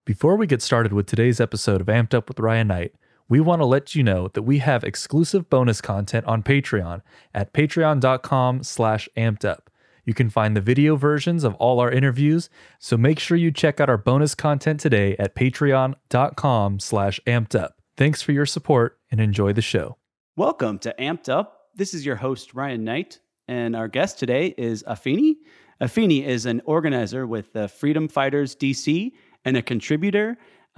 Before we get started with today's episode of Amped Up with Ryan Knight, we want to let you know that we have exclusive bonus content on Patreon at patreon.com/ampedup. You can find the video versions of all our interviews, so make sure you check out our bonus content today at patreon.com/ampedup. Thanks for your support and enjoy the show. Welcome to Amped Up. This is your host, Ryan Knight, and our guest today is Afeni. Afeni is an organizer with the Freedom Fighters DC and a contributor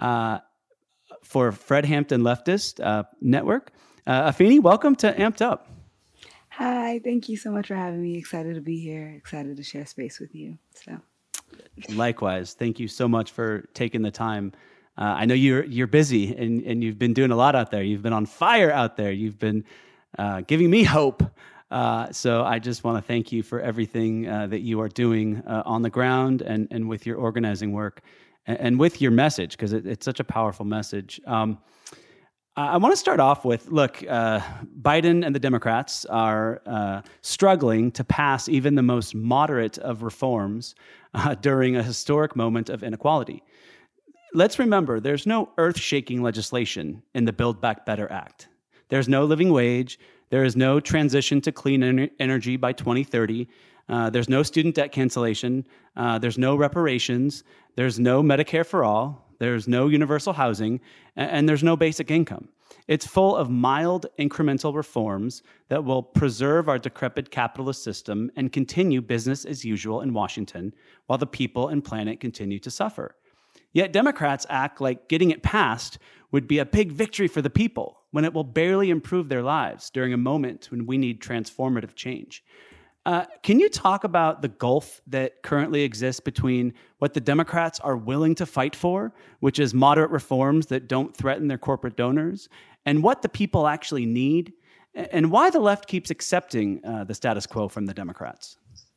for Fred Hampton Leftist Network. Afeni, welcome to Amped Up. Hi, thank you so much for having me. Excited to be here. Excited to share space with you. Likewise, thank you so much for taking the time. I know you're busy and you've been doing a lot out there. You've been on fire out there. You've been giving me hope. So I just want to thank you for everything that you are doing on the ground and with your organizing work and with your message, because it's such a powerful message. I want to start off with, look, Biden and the Democrats are struggling to pass even the most moderate of reforms during a historic moment of inequality. Let's remember, there's no earth-shaking legislation in the Build Back Better Act. There's no living wage. There is no transition to clean energy by 2030. There's no student debt cancellation. There's no reparations. There's no Medicare for all. There's no universal housing. And there's no basic income. It's full of mild incremental reforms that will preserve our decrepit capitalist system and continue business as usual in Washington while the people and planet continue to suffer. Yet Democrats act like getting it passed would be a big victory for the people when it will barely improve their lives during a moment when we need transformative change. Can you talk about the gulf that currently exists between what the Democrats are willing to fight for, which is moderate reforms that don't threaten their corporate donors, and what the people actually need, and why the left keeps accepting the status quo from the Democrats?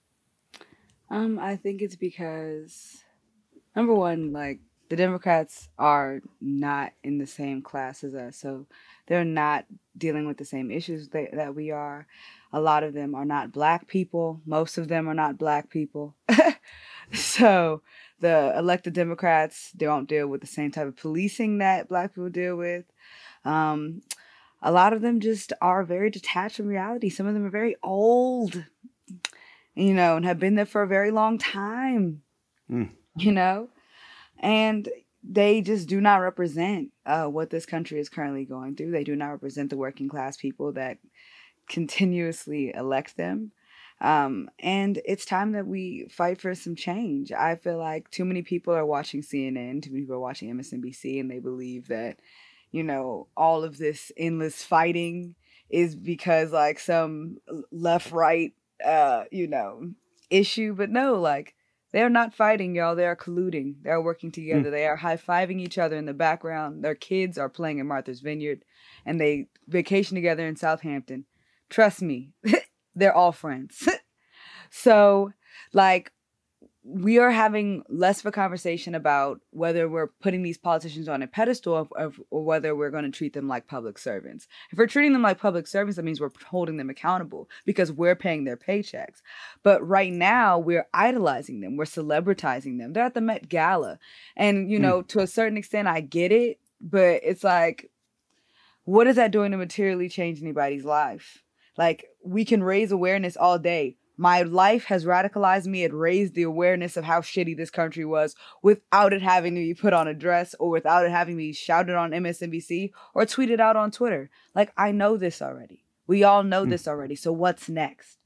I think it's because, number one, the Democrats are not in the same class as us, so they're not dealing with the same issues that we are. A lot of them are not Black people. Most of them are not Black people. So the elected Democrats, they don't deal with the same type of policing that Black people deal with. A lot of them just are very detached from reality. Some of them are very old, and have been there for a very long time, and they just do not represent what this country is currently going through. They do not represent the working class people that continuously elect them. And it's time that we fight for some change. I feel like too many people are watching CNN, too many people are watching MSNBC, and they believe that, all of this endless fighting is because some left-right, issue. But no, they're not fighting, y'all. They are colluding. They're working together. They are high-fiving each other in the background. Their kids are playing in Martha's Vineyard, and they vacation together in Southampton. Trust me, they're all friends. So, we are having less of a conversation about whether we're putting these politicians on a pedestal or whether we're going to treat them like public servants. If we're treating them like public servants, that means we're holding them accountable because we're paying their paychecks. But right now, we're idolizing them. We're celebritizing them. They're at the Met Gala. And, to a certain extent, I get it. But it's what is that doing to materially change anybody's life? We can raise awareness all day. My life has radicalized me. It raised the awareness of how shitty this country was without it having to be put on a dress or without it having to be shouted on MSNBC or tweeted out on Twitter. I know this already. We all know this already. So what's next?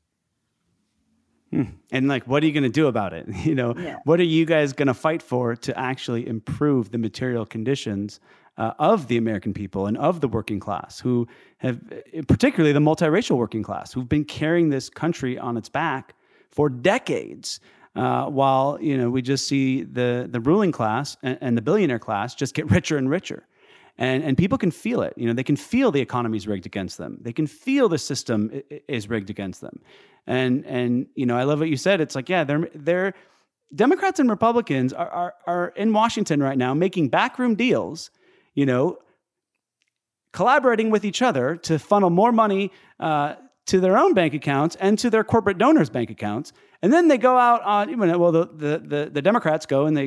And what are you going to do about it? What are you guys going to fight for to actually improve the material conditions of the American people and of the working class, who have, particularly the multiracial working class, who've been carrying this country on its back for decades, while we just see the ruling class and the billionaire class just get richer and richer. And people can feel it. They can feel the economy's rigged against them. They can feel the system is rigged against them. And I love what you said. It's they're Democrats and Republicans are in Washington right now making backroom deals, collaborating with each other to funnel more money to their own bank accounts and to their corporate donors' bank accounts. And then they go out on, the Democrats go and they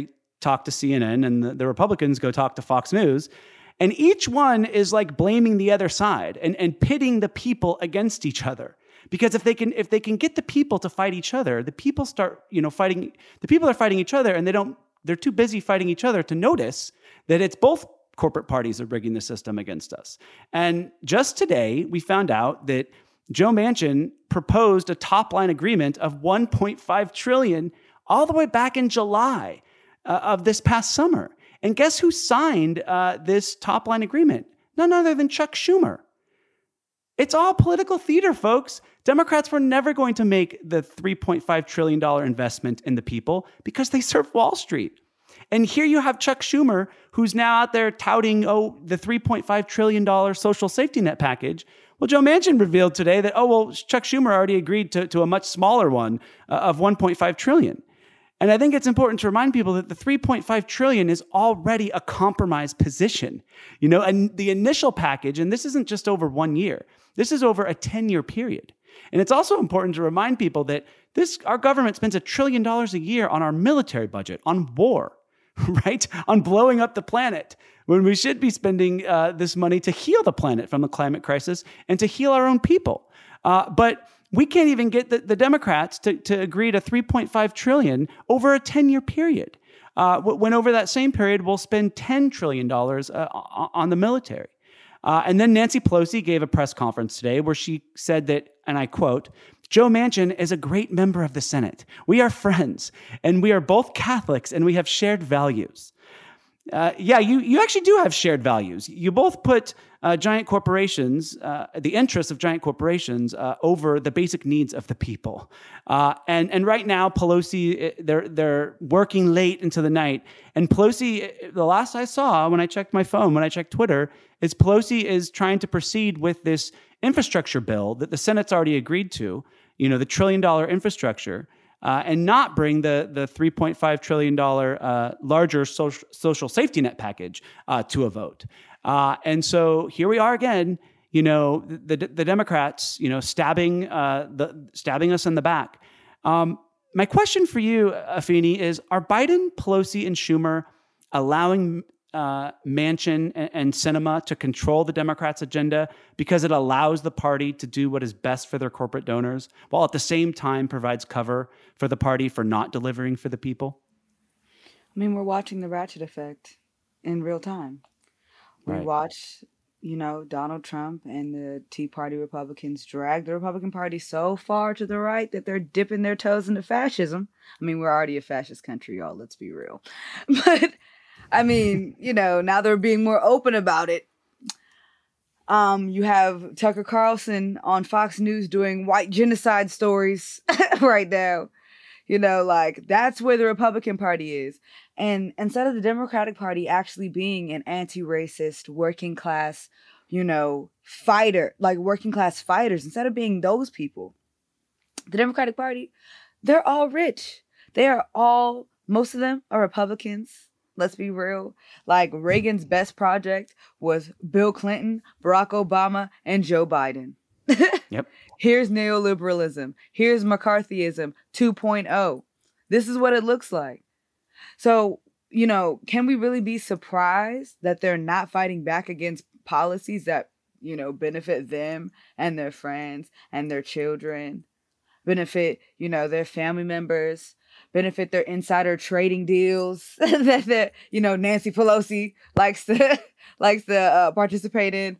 talk to CNN and the Republicans go talk to Fox News. And each one is like blaming the other side and pitting the people against each other. Because if they can get the people to fight each other, the people start, fighting. The people are fighting each other, and they're too busy fighting each other to notice that it's both corporate parties are rigging the system against us. And just today, we found out that Joe Manchin proposed a top-line agreement of $1.5 trillion all the way back in July of this past summer. And guess who signed this top-line agreement? None other than Chuck Schumer. It's all political theater, folks. Democrats were never going to make the $3.5 trillion investment in the people because they serve Wall Street. And here you have Chuck Schumer, who's now out there touting, the $3.5 trillion social safety net package. Well, Joe Manchin revealed today that, Chuck Schumer already agreed to a much smaller one of $1.5 trillion. And I think it's important to remind people that the $3.5 trillion is already a compromised position. And the initial package, and this isn't just over 1 year, this is over a 10-year period. And it's also important to remind people that our government spends $1 trillion a year on our military budget, on war, right? On blowing up the planet, when we should be spending this money to heal the planet from the climate crisis and to heal our own people. But we can't even get the Democrats to agree to $3.5 trillion over a 10-year period. When over that same period, we'll spend $10 trillion on the military. And then Nancy Pelosi gave a press conference today where she said that, and I quote, Joe Manchin is a great member of the Senate. We are friends, and we are both Catholics, and we have shared values. You actually do have shared values. You both put giant corporations, the interests of giant corporations, over the basic needs of the people. And right now, Pelosi, they're working late into the night. And Pelosi, the last I saw when I checked my phone, when I checked Twitter, is Pelosi is trying to proceed with this infrastructure bill that the Senate's already agreed to, the $1 trillion infrastructure, and not bring the $3.5 trillion larger social safety net package to a vote. And so here we are again, the Democrats, stabbing us in the back. My question for you, Afeni, is: are Biden, Pelosi, and Schumer allowing Manchin and Sinema to control the Democrats' agenda because it allows the party to do what is best for their corporate donors, while at the same time provides cover for the party for not delivering for the people? I mean, we're watching the ratchet effect in real time. We watch, Donald Trump and the Tea Party Republicans drag the Republican Party so far to the right that they're dipping their toes into fascism. I mean, we're already a fascist country, y'all. Let's be real. But I mean, now they're being more open about it. You have Tucker Carlson on Fox News doing white genocide stories right now. That's where the Republican Party is. And instead of the Democratic Party actually being an anti-racist, working class, fighter, like working class fighters, instead of being those people, the Democratic Party, they're all rich. Most of them are Republicans. Let's be real. Like Reagan's best project was Bill Clinton, Barack Obama, and Joe Biden. Yep. Here's neoliberalism. Here's McCarthyism 2.0. This is what it looks like. So, can we really be surprised that they're not fighting back against policies that, benefit them and their friends and their children, benefit, their family members, benefit their insider trading deals that Nancy Pelosi likes to participate in.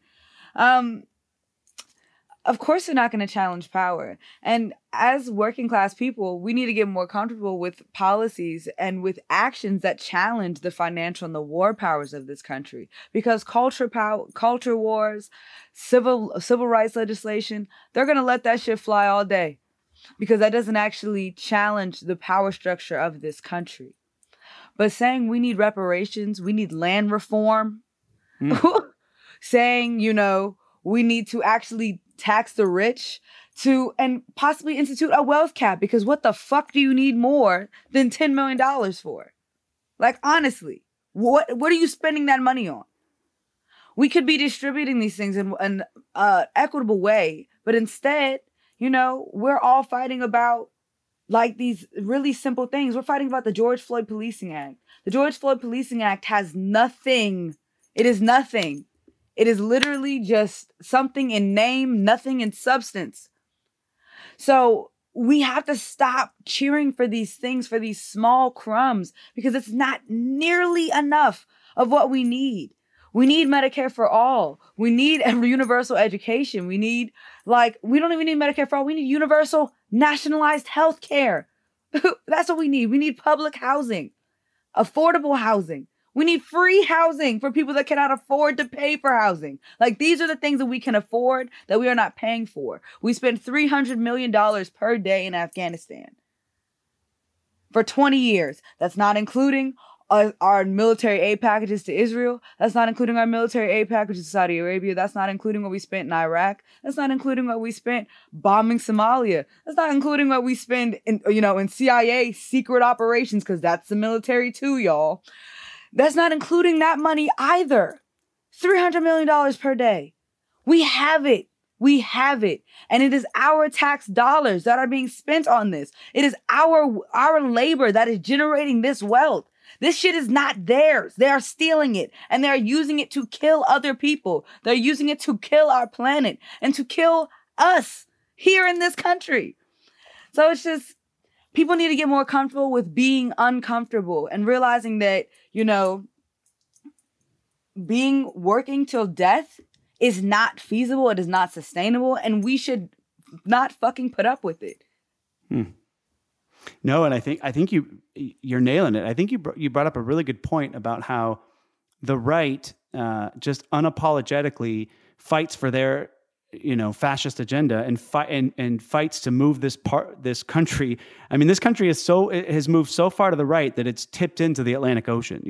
Of course, they're not going to challenge power. And as working class people, we need to get more comfortable with policies and with actions that challenge the financial and the war powers of this country. Because culture wars, civil rights legislation, they're going to let that shit fly all day. Because that doesn't actually challenge the power structure of this country. But saying we need reparations, we need land reform, saying, we need to actually tax the rich and possibly institute a wealth cap, because what the fuck do you need more than $10 million for? Like, honestly, what are you spending that money on? We could be distributing these things in an equitable way, but instead, we're all fighting about like these really simple things. We're fighting about the George Floyd Policing Act. The George Floyd Policing Act has nothing. It is nothing. It is literally just something in name, nothing in substance. So we have to stop cheering for these things, for these small crumbs, because it's not nearly enough of what we need. We need Medicare for all. We need a universal education. We need, we don't even need Medicare for all. We need universal nationalized health care. That's what we need. We need public housing, affordable housing. We need free housing for people that cannot afford to pay for housing. These are the things that we can afford that we are not paying for. We spend $300 million per day in Afghanistan for 20 years. That's not including our military aid packages to Israel. That's not including our military aid packages to Saudi Arabia. That's not including what we spent in Iraq. That's not including what we spent bombing Somalia. That's not including what we spend in CIA secret operations, because that's the military too, y'all. That's not including that money either. $300 million per day. We have it. We have it. And it is our tax dollars that are being spent on this. It is our labor that is generating this wealth. This shit is not theirs. They are stealing it, and they're using it to kill other people. They're using it to kill our planet and to kill us here in this country. So it's just, people need to get more comfortable with being uncomfortable and realizing that, working till death is not feasible. It is not sustainable, and we should not fucking put up with it. No, and I think you're nailing it. I think you brought up a really good point about how the right just unapologetically fights for their fascist agenda and fights to move this country. I mean, this country has moved so far to the right that it's tipped into the Atlantic Ocean.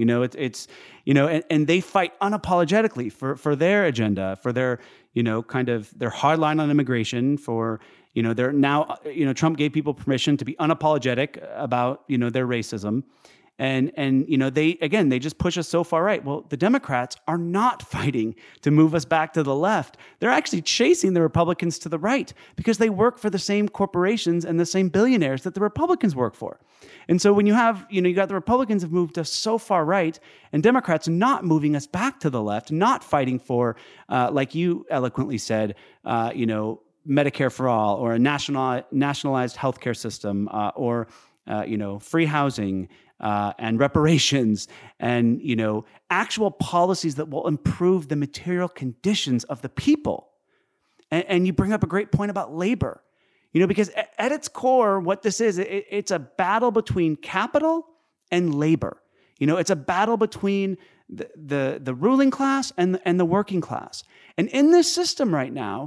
And they fight unapologetically for their agenda, for their kind of their hard line on immigration, for they're now Trump gave people permission to be unapologetic about their racism. And they just push us so far right. Well, the Democrats are not fighting to move us back to the left. They're actually chasing the Republicans to the right because they work for the same corporations and the same billionaires that the Republicans work for. And so when you have, you got the Republicans have moved us so far right, and Democrats not moving us back to the left, not fighting for, like you eloquently said, Medicare for all, or a nationalized healthcare system, or free housing, and reparations, and actual policies that will improve the material conditions of the people. And you bring up a great point about labor, because at its core, what this is, it's a battle between capital and labor. It's a battle between the ruling class and the working class. And in this system right now,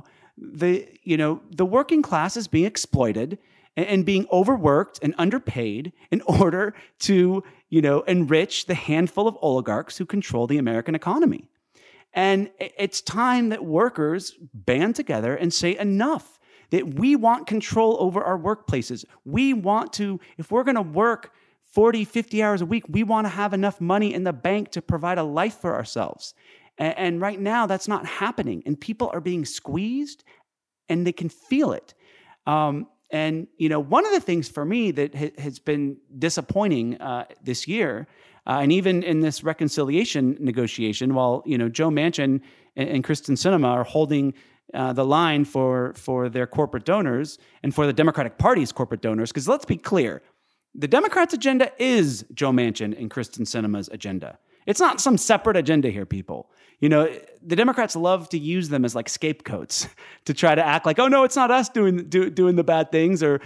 the working class is being exploited and being overworked and underpaid in order to, enrich the handful of oligarchs who control the American economy. And it's time that workers band together and say enough, that we want control over our workplaces. We want to, if we're going to work 40, 50 hours a week, we want to have enough money in the bank to provide a life for ourselves. And right now, that's not happening. And people are being squeezed, and they can feel it. And, one of the things for me that has been disappointing this year, and even in this reconciliation negotiation, while, Joe Manchin and Kristen Sinema are holding the line for their corporate donors and for the Democratic Party's corporate donors, because let's be clear, the Democrats' agenda is Joe Manchin and Kristen Sinema's agenda. It's not some separate agenda here, people. The Democrats love to use them as like scapegoats to try to act like, oh no, it's not us doing the bad things, or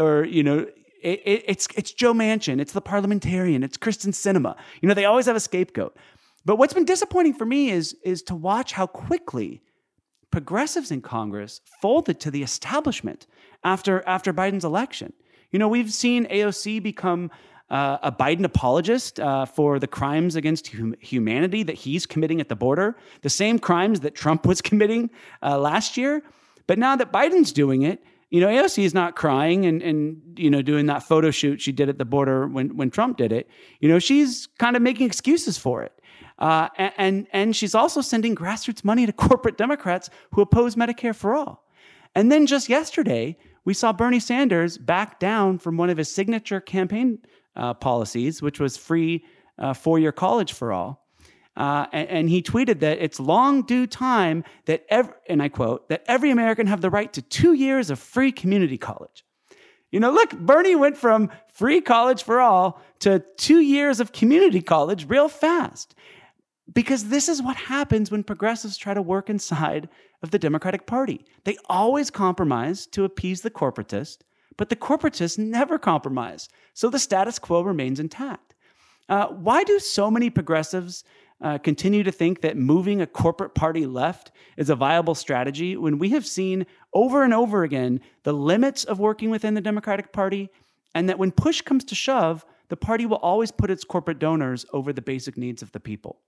it's Joe Manchin, it's the parliamentarian, it's Kristen Sinema. They always have a scapegoat. But what's been disappointing for me is to watch how quickly progressives in Congress folded to the establishment after Biden's election. We've seen AOC become a Biden apologist for the crimes against humanity that he's committing at the border, the same crimes that Trump was committing last year. But now that Biden's doing it, AOC is not crying and doing that photo shoot she did at the border when Trump did it. She's kind of making excuses for it. And she's also sending grassroots money to corporate Democrats who oppose Medicare for all. And then just yesterday, we saw Bernie Sanders back down from one of his signature campaign policies, which was free 4-year college for all. And he tweeted that it's long due time that, and I quote, that every American have the right to 2 years of free community college. You know, look, Bernie went from free college for all to 2 years of community college real fast. Because this is what happens when progressives try to work inside of the Democratic Party. They always compromise to appease the corporatist, but the corporatists never compromise. So the status quo remains intact. Why do so many progressives continue to think that moving a corporate party left is a viable strategy when we have seen over and over again the limits of working within the Democratic Party, and that when push comes to shove, the party will always put its corporate donors over the basic needs of the people?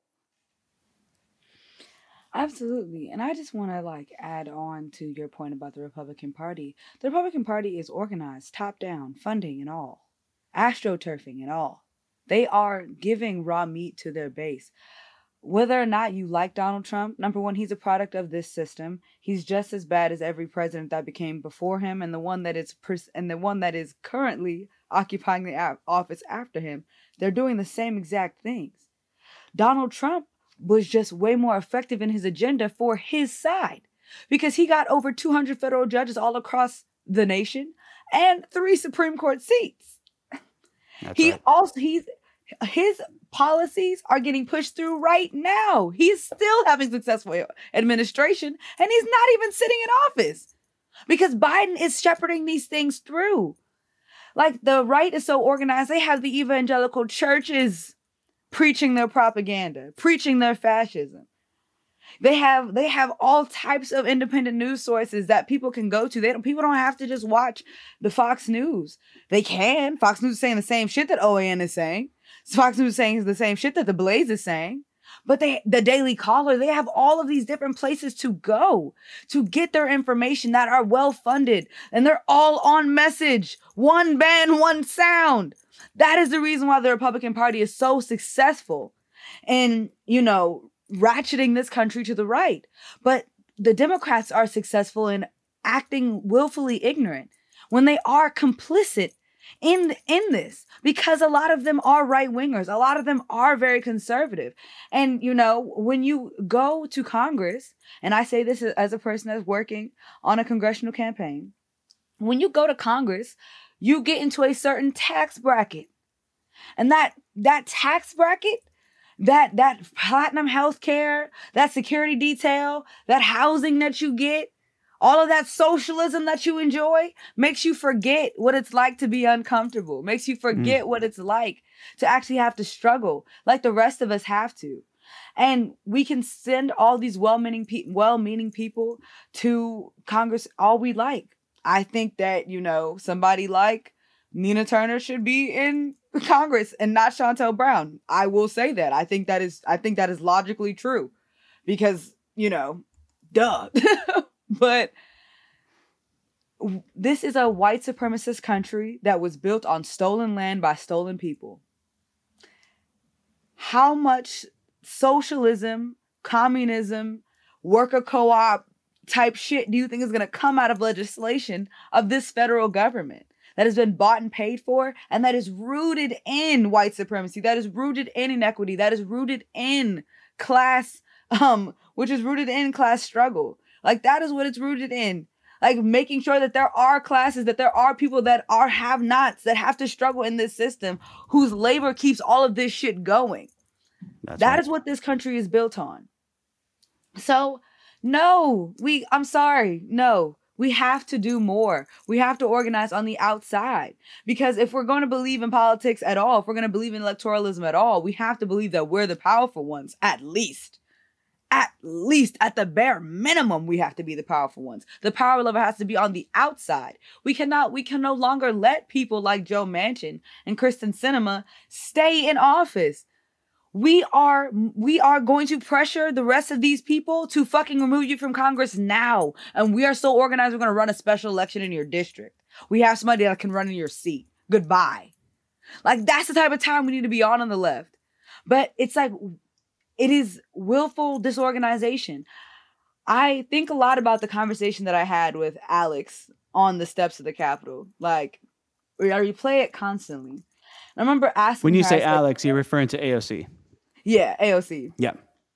Absolutely. And I just want to add on to your point about the Republican Party. The Republican Party is organized top down, funding and all, astroturfing and all. They are giving raw meat to their base. Whether or not you like Donald Trump, number one, he's a product of this system. He's just as bad as every president that became before him, and the one that is currently occupying the office after him. They're doing the same exact things. Donald Trump was just way more effective in his agenda for his side because he got over 200 federal judges all across the nation and 3 Supreme Court seats. His policies are getting pushed through right now. He's still having successful administration, and he's not even sitting in office because Biden is shepherding these things through. Like, the right is so organized, they have the evangelical churches preaching their propaganda, preaching their fascism. They have all types of independent news sources that people can go to. People don't have to just watch the Fox News. They can. Fox News is saying the same shit that OAN is saying. Fox News is saying the same shit that The Blaze is saying. But the Daily Caller, they have all of these different places to go to get their information that are well funded, and they're all on message. One band, one sound. That is the reason why the Republican Party is so successful in, ratcheting this country to the right. But the Democrats are successful in acting willfully ignorant when they are complicit in this, because a lot of them are right-wingers. A lot of them are very conservative. And, when you go to Congress, and I say this as a person that's working on a congressional campaign, when you go to Congress, you get into a certain tax bracket. And that tax bracket, that platinum health care, that security detail, that housing that you get, all of that socialism that you enjoy makes you forget what it's like to be uncomfortable, makes you forget what it's like to actually have to struggle like the rest of us have to. And we can send all these well-meaning people to Congress all we like. I think that, somebody like Nina Turner should be in Congress and not Shontel Brown. I will say that. I think that is logically true because, duh. But this is a white supremacist country that was built on stolen land by stolen people. How much socialism, communism, worker co-op type shit do you think is going to come out of legislation of this federal government that has been bought and paid for, and that is rooted in white supremacy, that is rooted in inequity, that is rooted in class, which is rooted in class struggle? Like, that is what it's rooted in. Like, making sure that there are classes, that there are people that are have-nots, that have to struggle in this system, whose labor keeps all of this shit going. That is what this country is built on. So, no, I'm sorry. No, we have to do more. We have to organize on the outside. Because if we're going to believe in politics at all, if we're going to believe in electoralism at all, we have to believe that we're the powerful ones, at least. At the bare minimum, we have to be the powerful ones. The power lever has to be on the outside. We can no longer let people like Joe Manchin and Kristen Sinema stay in office. We are going to pressure the rest of these people to fucking remove you from Congress now. And we are so organized, we're going to run a special election in your district. We have somebody that can run in your seat. Goodbye. Like, that's the type of time we need to be on the left. But it's like, it is willful disorganization. I think a lot about the conversation that I had with Alex on the steps of the Capitol. Like, I replay it constantly. And I remember asking When you her, say Alex, you're referring to AOC. Yeah, AOC. Yeah.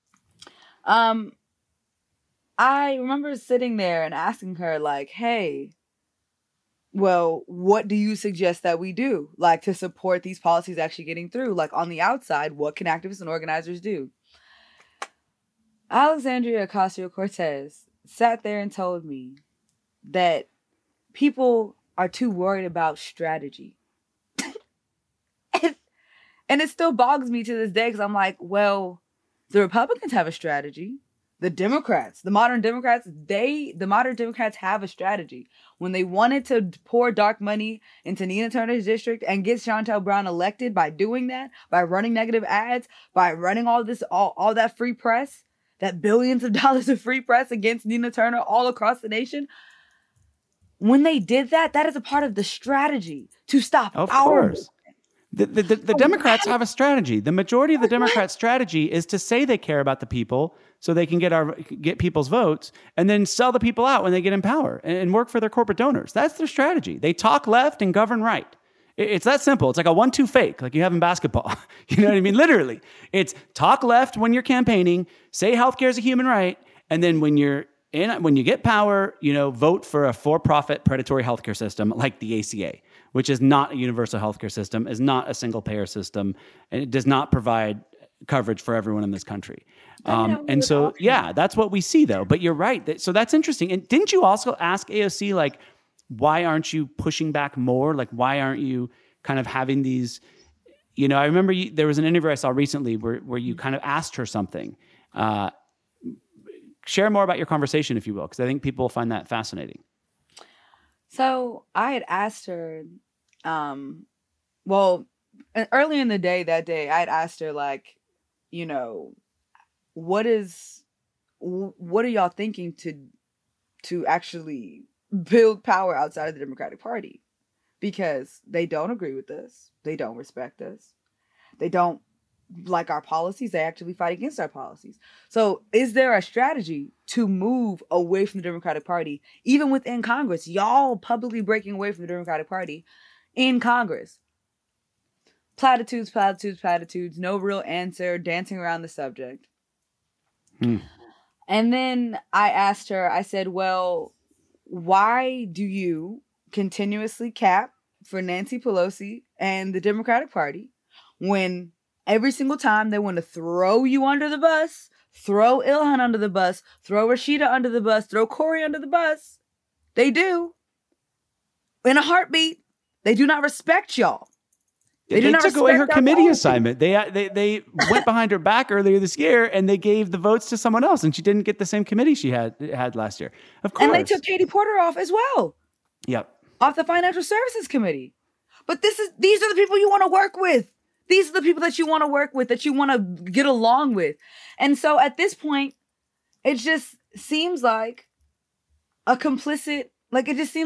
I remember sitting there and asking her, like, hey, well, what do you suggest that we do, like, to support these policies actually getting through? Like, on the outside, what can activists and organizers do? Alexandria Ocasio-Cortez sat there and told me that people are too worried about strategy. And it still bogs me to this day because I'm like, well, the Republicans have a strategy. The Democrats, the modern Democrats have a strategy. When they wanted to pour dark money into Nina Turner's district and get Shontel Brown elected by doing that, by running negative ads, by running all that free press, that billions of dollars of free press against Nina Turner all across the nation. When they did that, that is a part of the strategy to stop Of our course. The Democrats have a strategy. The majority of the Democrats' strategy is to say they care about the people so they can get people's votes and then sell the people out when they get in power and work for their corporate donors. That's their strategy. They talk left and govern right. It's that simple. It's like a 1-2 fake, like you have in basketball. You know what I mean? Literally. It's talk left when you're campaigning, say healthcare is a human right, and then when you get power, vote for a for-profit predatory healthcare system like the ACA, which is not a universal healthcare system, is not a single-payer system, and it does not provide coverage for everyone in this country. And so, yeah, that's what we see, though. But you're right. So that's interesting. And didn't you also ask AOC, like, why aren't you pushing back more? Like, why aren't you kind of having these, I remember there was an interview I saw recently where you kind of asked her something. Share more about your conversation, if you will, because I think people will find that fascinating. So I had asked her, early in the day that day, I had asked her, like, what are y'all thinking to actually build power outside of the Democratic Party? Because they don't agree with us. They don't respect us. They don't like our policies. They actively fight against our policies. So is there a strategy to move away from the Democratic Party, even within Congress? Y'all publicly breaking away from the Democratic Party in Congress. Platitudes, platitudes, platitudes. No real answer, dancing around the subject. And then I asked her, I said, well, why do you continuously cap for Nancy Pelosi and the Democratic Party when every single time they want to throw you under the bus, throw Ilhan under the bus, throw Rashida under the bus, throw Corey under the bus, they do. In a heartbeat. They do not respect y'all. They took away her committee assignment. They went behind her back earlier this year and they gave the votes to someone else, and she didn't get the same committee she had last year. Of course. And they took Katie Porter off as well. Yep. Off the Financial Services Committee. But these are the people you want to work with. These are the people that you want to work with, that you want to get along with. And so at this point, it just seems like a complicity. Like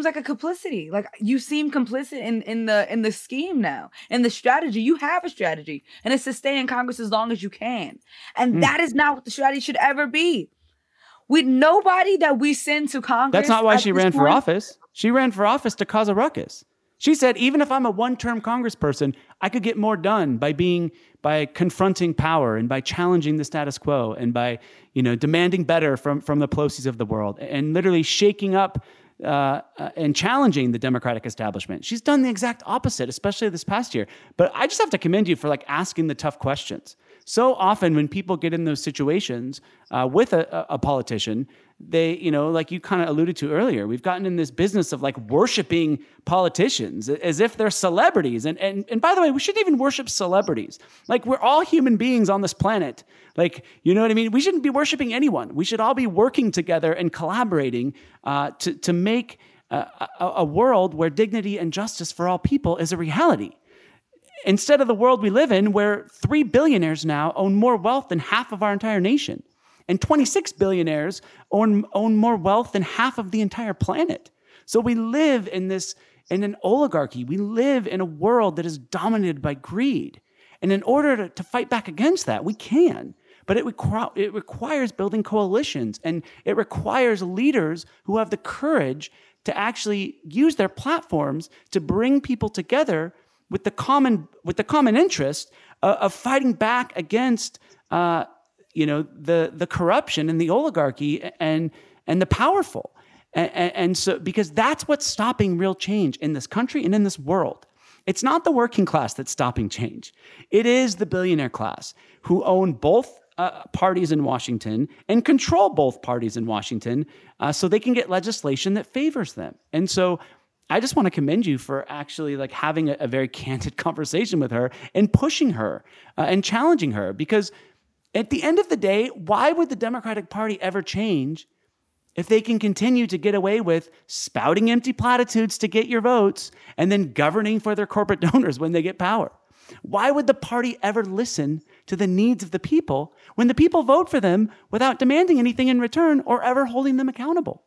you seem complicit in the scheme now, in the strategy. You have a strategy, and it's to stay in Congress as long as you can. And that is not what the strategy should ever be. With nobody that we send to Congress. That's not why she ran for office. She ran for office to cause a ruckus. She said, even if I'm a one-term congressperson, I could get more done by confronting power and by challenging the status quo and by, demanding better from the Pelosi's of the world and literally shaking up and challenging the Democratic establishment. She's done the exact opposite, especially this past year. But I just have to commend you for asking the tough questions. So often when people get in those situations with a politician, they, like you kind of alluded to earlier, we've gotten in this business of worshiping politicians as if they're celebrities. And by the way, we shouldn't even worship celebrities. We're all human beings on this planet. You know what I mean? We shouldn't be worshiping anyone. We should all be working together and collaborating to make a world where dignity and justice for all people is a reality. Instead of the world we live in, where 3 billionaires now own more wealth than half of our entire nation, and 26 billionaires own more wealth than half of the entire planet. So we live in an oligarchy. We live in a world that is dominated by greed. And in order to fight back against that, we can. But it requires building coalitions, and it requires leaders who have the courage to actually use their platforms to bring people together with the common interest of fighting back against the corruption and the oligarchy and the powerful. And so, because that's what's stopping real change in this country and in this world. It's not the working class that's stopping change. It is the billionaire class who own both parties in Washington and control both parties in Washington, so they can get legislation that favors them. And so I just want to commend you for actually like having a very candid conversation with her and pushing her and challenging her, because at the end of the day, why would the Democratic Party ever change if they can continue to get away with spouting empty platitudes to get your votes and then governing for their corporate donors when they get power? Why would the party ever listen to the needs of the people when the people vote for them without demanding anything in return or ever holding them accountable?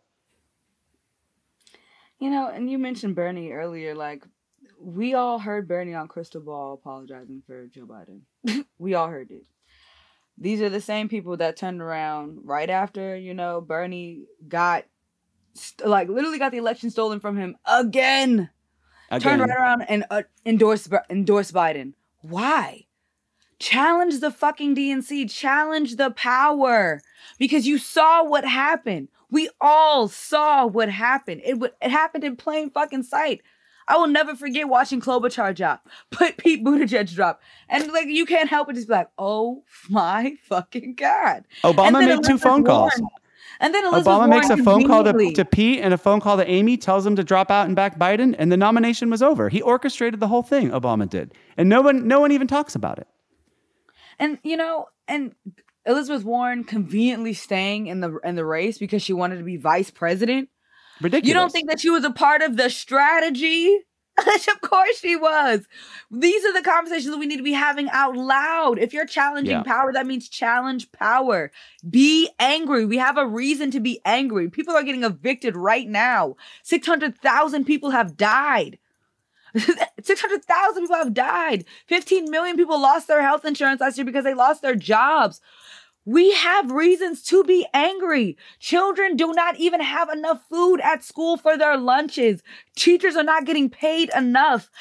You know, and you mentioned Bernie earlier, like, we all heard Bernie on Crystal Ball apologizing for Joe Biden. We all heard it. These are the same people that turned around right after, Bernie got, literally got the election stolen from him again. Turned right around and endorsed Biden. Why? Challenge the fucking DNC. Challenge the power. Because you saw what happened. We all saw what happened. It happened in plain fucking sight. I will never forget watching Klobuchar drop, put Pete Buttigieg drop. And you can't help but just be like, oh my fucking God. Obama made 2 phone calls. And then Elizabeth Obama Warren makes a phone call to Pete and a phone call to Amy, tells him to drop out and back Biden, and the nomination was over. He orchestrated the whole thing, Obama did. And no one even talks about it. And, and Elizabeth Warren conveniently staying in the race because she wanted to be vice president. Ridiculous. You don't think that she was a part of the strategy? Of course she was. These are the conversations we need to be having out loud. If you're challenging power, that means challenge power. Be angry. We have a reason to be angry. People are getting evicted right now. 600,000 people have died. 600,000 people have died. 15 million people lost their health insurance last year because they lost their jobs. We have reasons to be angry. Children do not even have enough food at school for their lunches. Teachers are not getting paid enough.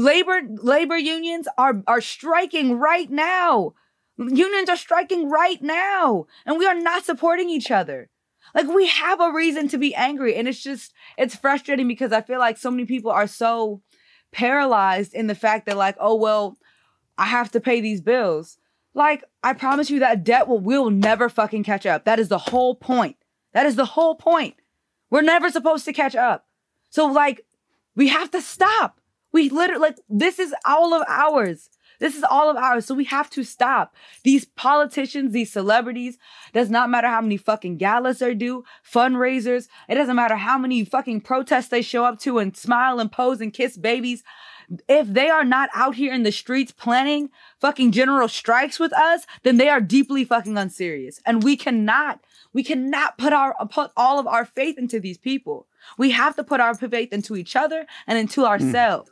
Labor unions are striking right now. Unions are striking right now. And we are not supporting each other. Like, we have a reason to be angry. And it's frustrating because I feel like so many people are so paralyzed in the fact that, like, oh, well, I have to pay these bills. Like, I promise you that debt will never fucking catch up. That is the whole point. That is the whole point. We're never supposed to catch up. So, like, we have to stop. We literally, this is all of ours. This is all of ours. So we have to stop. These politicians, these celebrities, does not matter how many fucking galas they do, fundraisers. It doesn't matter how many fucking protests they show up to and smile and pose and kiss babies. If they are not out here in the streets planning fucking general strikes with us, then they are deeply fucking unserious. And we cannot put all of our faith into these people. We have to put our faith into each other and into ourselves.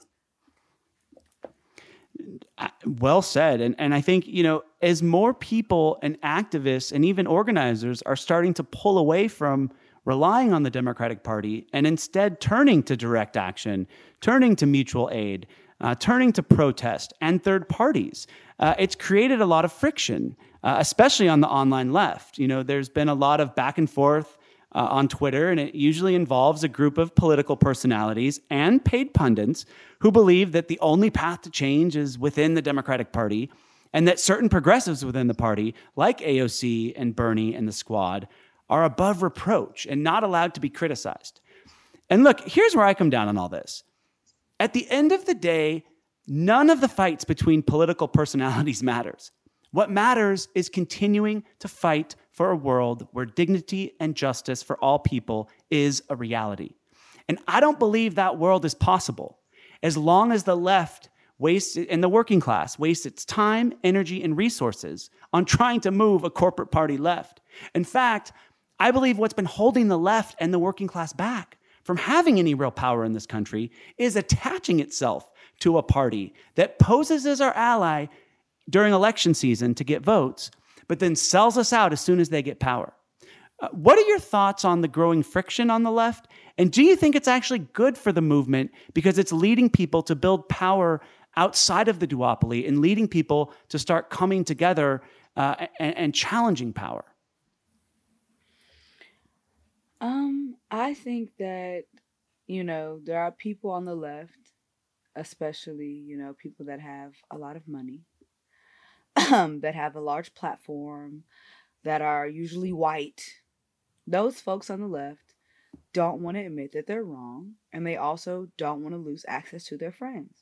Well said. And I think, as more people and activists and even organizers are starting to pull away from relying on the Democratic Party and instead turning to direct action, turning to mutual aid, turning to protest and third parties, it's created a lot of friction, especially on the online left. There's been a lot of back and forth on Twitter, and it usually involves a group of political personalities and paid pundits who believe that the only path to change is within the Democratic Party, and that certain progressives within the party, like AOC and Bernie and the Squad, are above reproach and not allowed to be criticized. And look, here's where I come down on all this. At the end of the day, none of the fights between political personalities matters. What matters is continuing to fight for a world where dignity and justice for all people is a reality. And I don't believe that world is possible as long as the left and the working class wastes its time, energy, and resources on trying to move a corporate party left. In fact, I believe what's been holding the left and the working class back from having any real power in this country is attaching itself to a party that poses as our ally during election season to get votes, but then sells us out as soon as they get power. What are your thoughts on the growing friction on the left And do you think it's actually good for the movement because it's leading people to build power outside of the duopoly and leading people to start coming together and challenging power? I think that, there are people on the left, especially, people that have a lot of money, that have a large platform, that are usually white. Those folks on the left don't want to admit that they're wrong, and they also don't want to lose access to their friends.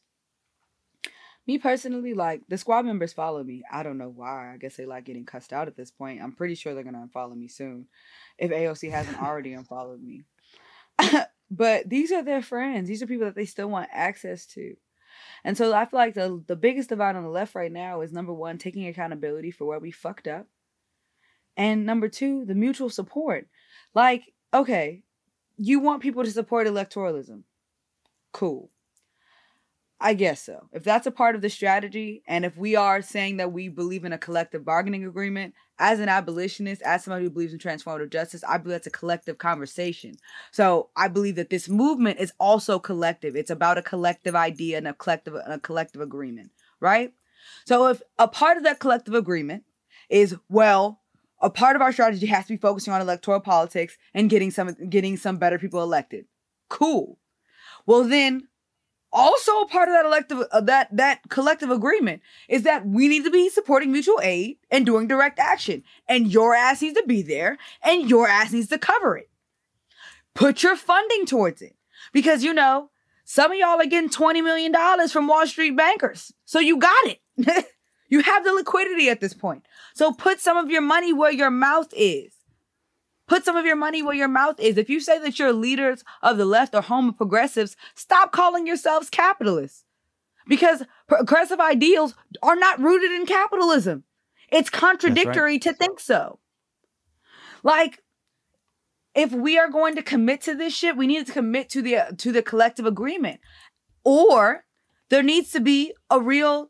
Me personally, like, the squad members follow me. I don't know why. I guess they like getting cussed out at this point. I'm pretty sure they're going to unfollow me soon if AOC hasn't already unfollowed me. But these are their friends. These are people that they still want access to. And so I feel like the biggest divide on the left right now is, number one, taking accountability for where we fucked up. And number two, the mutual support. Like, okay, you want people to support electoralism. Cool. I guess so. If that's a part of the strategy, and if we are saying that we believe in a collective bargaining agreement, as an abolitionist, as somebody who believes in transformative justice, I believe that's a collective conversation. So I believe that this movement is also collective. It's about a collective idea and a collective agreement, right? So if a part of that collective agreement is, well, a part of our strategy has to be focusing on electoral politics and getting some better people elected. Cool. Well, then, also a part of that collective agreement is that we need to be supporting mutual aid and doing direct action. And your ass needs to be there, and your ass needs to cover it. Put your funding towards it. Because, some of y'all are getting $20 million from Wall Street bankers. So you got it. You have the liquidity at this point. So put some of your money where your mouth is. Put some of your money where your mouth is. If you say that you're leaders of the left or home of progressives, stop calling yourselves capitalists. Because progressive ideals are not rooted in capitalism. It's contradictory to think so. Like, if we are going to commit to this shit, we need to commit to the collective agreement. Or there needs to be a real,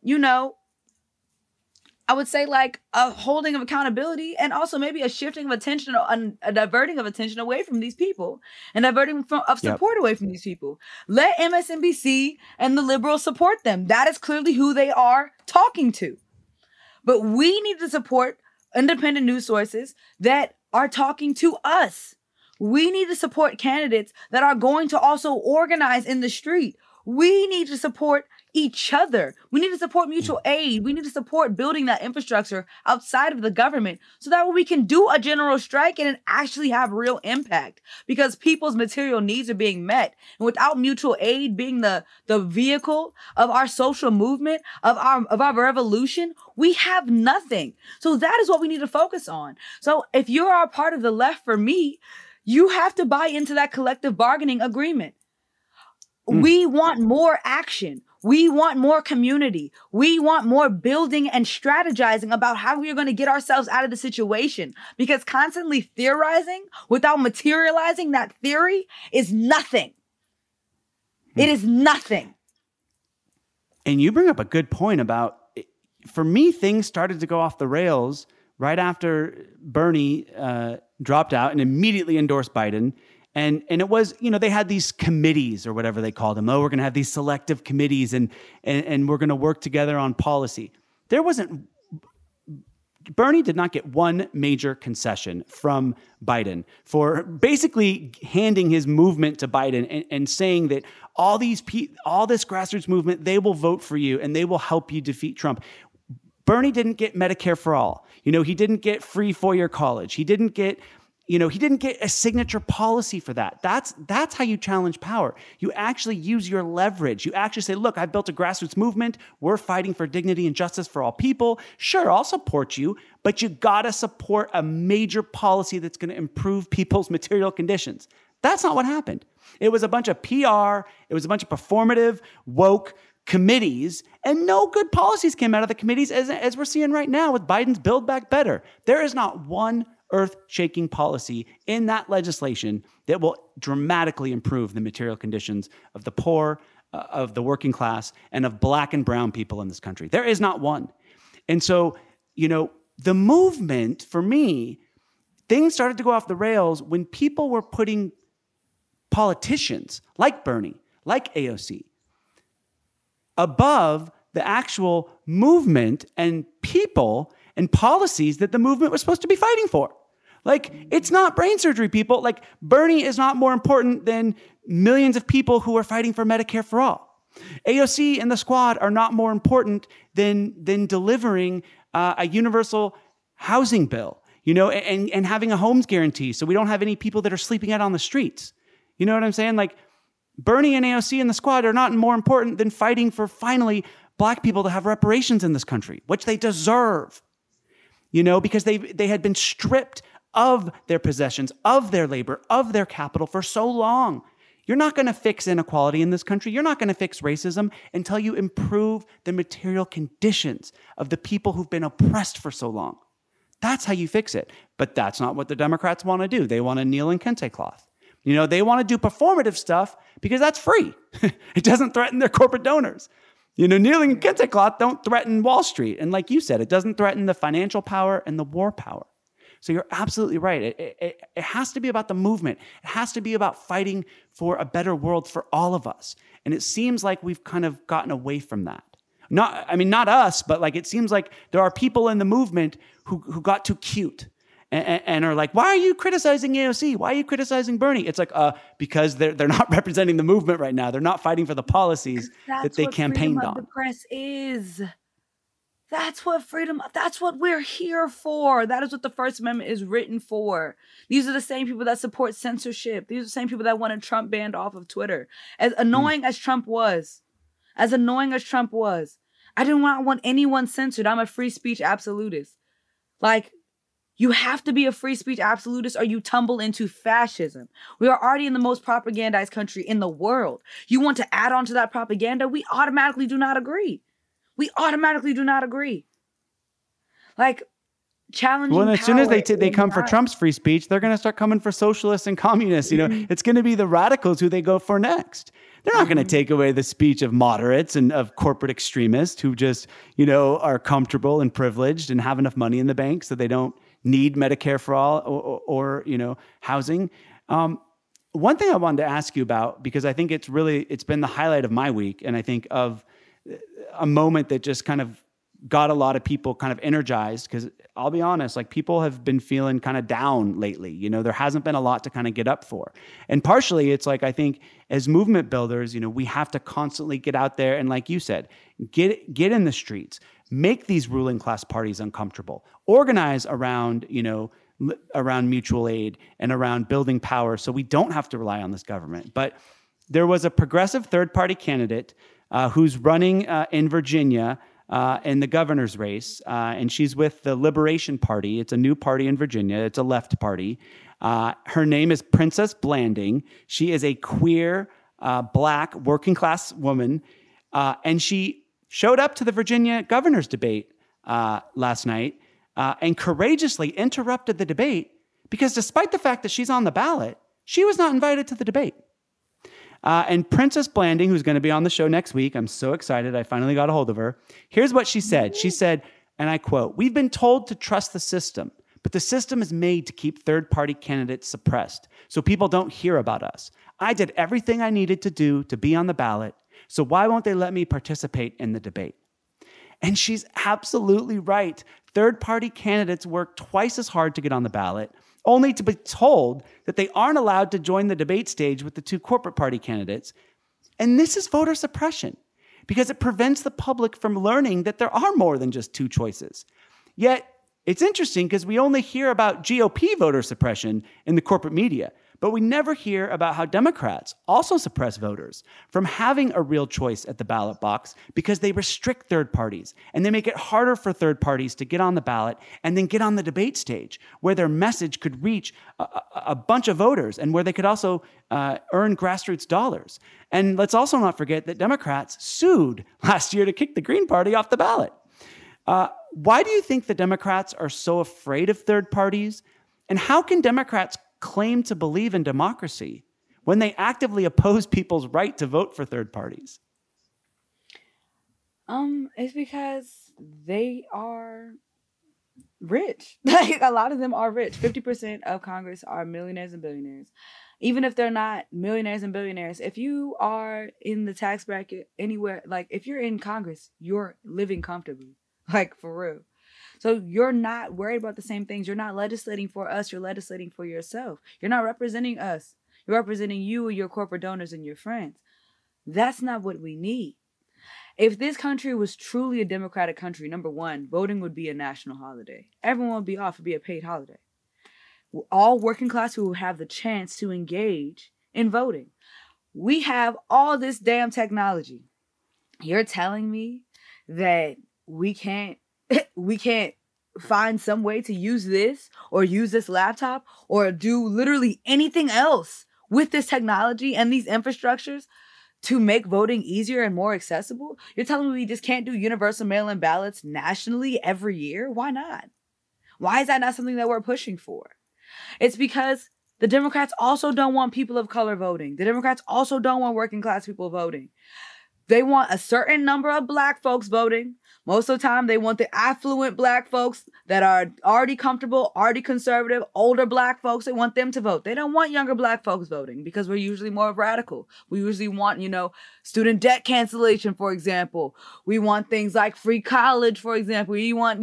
I would say, like, a holding of accountability, and also maybe a shifting of attention, a diverting of attention away from these people, and diverting of support away from these people. Let MSNBC and the liberals support them. That is clearly who they are talking to. But we need to support independent news sources that are talking to us. We need to support candidates that are going to also organize in the street. We need to support each other. We need to support mutual aid. We need to support building that infrastructure outside of the government so that way we can do a general strike and actually have real impact, because people's material needs are being met. And without mutual aid being the vehicle of our social movement, of our revolution, we have nothing. So that is what we need to focus on. So if you are a part of the left, for me, you have to buy into that collective bargaining agreement. We want more action. We want more community. We want more building and strategizing about how we are going to get ourselves out of the situation. Because constantly theorizing without materializing that theory is nothing. It is nothing. And you bring up a good point about, for me, things started to go off the rails right after Bernie dropped out and immediately endorsed Biden. And it was, they had these committees or whatever they called them. Oh, we're going to have these selective committees and we're going to work together on policy. Bernie did not get one major concession from Biden for basically handing his movement to Biden and saying that all this grassroots movement, they will vote for you and they will help you defeat Trump. Bernie didn't get Medicare for all. He didn't get free four-year college. He didn't get a signature policy for that. That's how you challenge power. You actually use your leverage. You actually say, look, I built a grassroots movement. We're fighting for dignity and justice for all people. Sure, I'll support you, but you gotta support a major policy that's gonna improve people's material conditions. That's not what happened. It was a bunch of PR. It was a bunch of performative, woke committees, and no good policies came out of the committees as we're seeing right now with Biden's Build Back Better. There is not one earth-shaking policy in that legislation that will dramatically improve the material conditions of the poor, of the working class, and of Black and brown people in this country. There is not one. And so, the movement, for me, things started to go off the rails when people were putting politicians like Bernie, like AOC, above the actual movement and people and policies that the movement was supposed to be fighting for. Like, it's not brain surgery, people. Like, Bernie is not more important than millions of people who are fighting for Medicare for all. AOC and the squad are not more important than delivering a universal housing bill, and having a homes guarantee so we don't have any people that are sleeping out on the streets. You know what I'm saying? Like, Bernie and AOC and the squad are not more important than fighting for finally Black people to have reparations in this country, which they deserve, because they had been stripped of their possessions, of their labor, of their capital for so long. You're not going to fix inequality in this country. You're not going to fix racism until you improve the material conditions of the people who've been oppressed for so long. That's how you fix it. But that's not what the Democrats want to do. They want to kneel in kente cloth. They want to do performative stuff because that's free. It doesn't threaten their corporate donors. Kneeling in kente cloth don't threaten Wall Street. And like you said, it doesn't threaten the financial power and the war power. So you're absolutely right. It has to be about the movement. It has to be about fighting for a better world for all of us. And it seems like we've kind of gotten away from that. Not us, but like it seems like there are people in the movement who got too cute and are like, why are you criticizing AOC? Why are you criticizing Bernie? It's like, because they're not representing the movement right now. They're not fighting for the policies that they campaigned on. That's what freedom of the press is. That's what we're here for. That is what the First Amendment is written for. These are the same people that support censorship. These are the same people that wanted Trump banned off of Twitter. As annoying as Trump was, I didn't want anyone censored. I'm a free speech absolutist. Like, you have to be a free speech absolutist or you tumble into fascism. We are already in the most propagandized country in the world. You want to add on to that propaganda? We automatically do not agree. Like, challenging. Well, as soon as they come for Trump's free speech, they're going to start coming for socialists and communists. It's going to be the radicals who they go for next. They're not going to take away the speech of moderates and of corporate extremists who just, are comfortable and privileged and have enough money in the bank so they don't need Medicare for all or housing. One thing I wanted to ask you about, because I think it's been the highlight of my week, and I think of a moment that just kind of got a lot of people kind of energized, because I'll be honest, like, people have been feeling kind of down lately. There hasn't been a lot to kind of get up for. And partially it's like, I think as movement builders, we have to constantly get out there and, like you said, get in the streets, make these ruling class parties uncomfortable, organize around, around mutual aid and around building power so we don't have to rely on this government. But there was a progressive third-party candidate who's running in Virginia in the governor's race, and she's with the Liberation Party. It's a new party in Virginia. It's a left party. Her name is Princess Blanding. She is a queer, Black, working-class woman, and she showed up to the Virginia governor's debate last night and courageously interrupted the debate because despite the fact that she's on the ballot, she was not invited to the debate. And Princess Blanding, who's going to be on the show next week, I'm so excited. I finally got a hold of her. Here's what she said. She said, and I quote, "We've been told to trust the system, but the system is made to keep third-party candidates suppressed so people don't hear about us. I did everything I needed to do to be on the ballot, so why won't they let me participate in the debate?" And she's absolutely right. Third-party candidates work twice as hard to get on the ballot, only to be told that they aren't allowed to join the debate stage with the two corporate party candidates. And this is voter suppression because it prevents the public from learning that there are more than just two choices. Yet, it's interesting because we only hear about GOP voter suppression in the corporate media, but we never hear about how Democrats also suppress voters from having a real choice at the ballot box because they restrict third parties and they make it harder for third parties to get on the ballot and then get on the debate stage where their message could reach a bunch of voters and where they could also earn grassroots dollars. And let's also not forget that Democrats sued last year to kick the Green Party off the ballot. Why do you think the Democrats are so afraid of third parties? And how can Democrats claim to believe in democracy when they actively oppose people's right to vote for third parties? It's because they are rich. Like a lot of them are rich. 50% of Congress are millionaires and billionaires. Even if they're not millionaires and billionaires, if you are in the tax bracket anywhere, like if you're in Congress, you're living comfortably, like for real. So you're not worried about the same things. You're not legislating for us. You're legislating for yourself. You're not representing us. You're representing you and your corporate donors and your friends. That's not what we need. If this country was truly a democratic country, number one, voting would be a national holiday. Everyone would be off. It'd be a paid holiday. All working class people would have the chance to engage in voting. We have all this damn technology. You're telling me that we can't find some way to use this or use this laptop or do literally anything else with this technology and these infrastructures to make voting easier and more accessible? You're telling me we just can't do universal mail-in ballots nationally every year? Why not? Why is that not something that we're pushing for? It's because the Democrats also don't want people of color voting. The Democrats also don't want working class people voting. They want a certain number of black folks voting. Most of the time, they want the affluent black folks that are already comfortable, already conservative, older black folks. They want them to vote. They don't want younger black folks voting because we're usually more radical. We usually want, student debt cancellation, for example. We want things like free college, for example. We want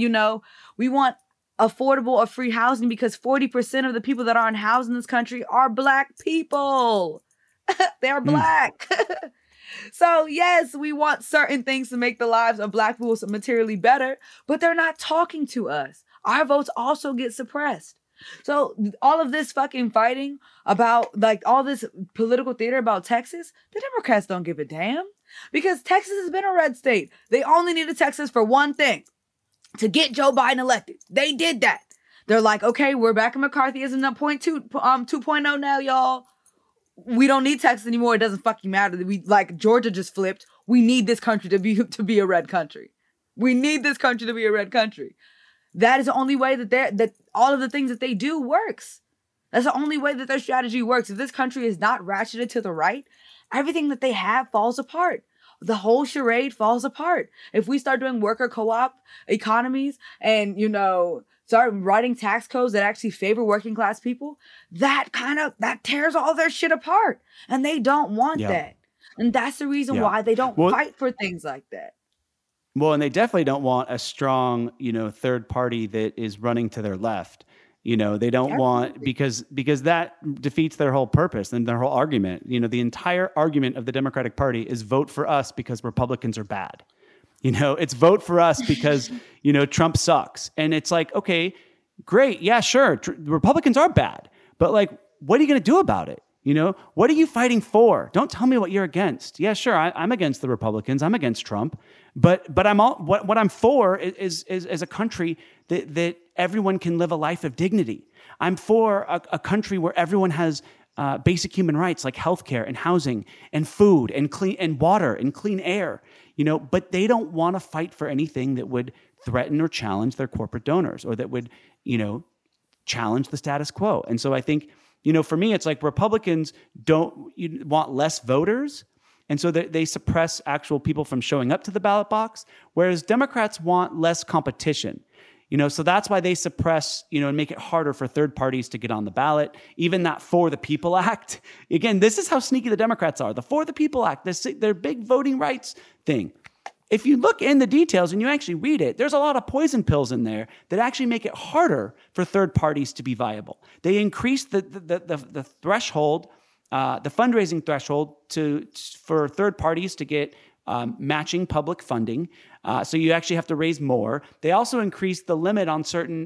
affordable or free housing because 40% of the people that aren't housed in this country are black people. They're black. So yes, we want certain things to make the lives of black people materially better, but they're not talking to us. Our votes also get suppressed. So all of this fucking fighting about all this political theater about Texas, the Democrats don't give a damn because Texas has been a red state. They only needed Texas for one thing, to get Joe Biden elected. They did that. They're like, okay, we're back in McCarthyism 2.0 now, y'all. We don't need Texas anymore. It doesn't fucking matter. Georgia just flipped. We need this country to be a red country. We need this country to be a red country. That is the only way that all of the things that they do works. That's the only way that their strategy works. If this country is not ratcheted to the right, everything that they have falls apart. The whole charade falls apart. If we start doing worker co-op economies and, start writing tax codes that actually favor working class people, that tears all their shit apart. And they don't want that. And that's the reason why they don't fight for things like that. Well, and they definitely don't want a strong, third party that is running to their left. They don't want, because that defeats their whole purpose and their whole argument. The entire argument of the Democratic Party is vote for us because Republicans are bad. It's vote for us because, Trump sucks. And it's like, okay, great. Yeah, sure. Republicans are bad. But what are you going to do about it? What are you fighting for? Don't tell me what you're against. Yeah, sure. I'm against the Republicans. I'm against Trump. But what I'm for is a country that everyone can live a life of dignity. I'm for a country where everyone has basic human rights like healthcare and housing and food and clean and water and clean air. But they don't want to fight for anything that would threaten or challenge their corporate donors or that would, challenge the status quo. And so I think, for me, it's like Republicans want less voters. And so they suppress actual people from showing up to the ballot box, whereas Democrats want less competition. So that's why they suppress, and make it harder for third parties to get on the ballot. Even that For the People Act. Again, this is how sneaky the Democrats are. The For the People Act, their big voting rights thing. If you look in the details and you actually read it, there's a lot of poison pills in there that actually make it harder for third parties to be viable. They increase the threshold, the fundraising threshold for third parties to get matching public funding. So you actually have to raise more. They also increased the limit on certain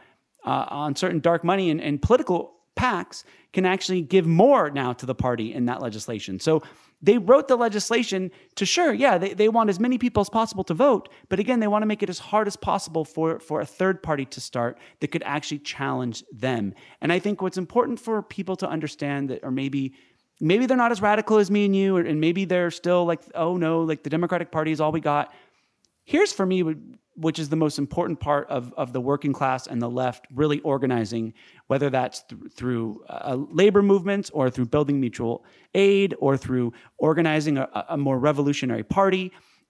dark money, and political PACs can actually give more now to the party in that legislation. So they wrote the legislation to they want as many people as possible to vote. But again, they want to make it as hard as possible for a third party to start that could actually challenge them. And I think what's important for people to understand that, or maybe they're not as radical as me and you, and maybe they're still like, oh no, the Democratic Party is all we got. Here's for me, which is the most important part of the working class and the left really organizing, whether that's through labor movements or through building mutual aid or through organizing a more revolutionary party,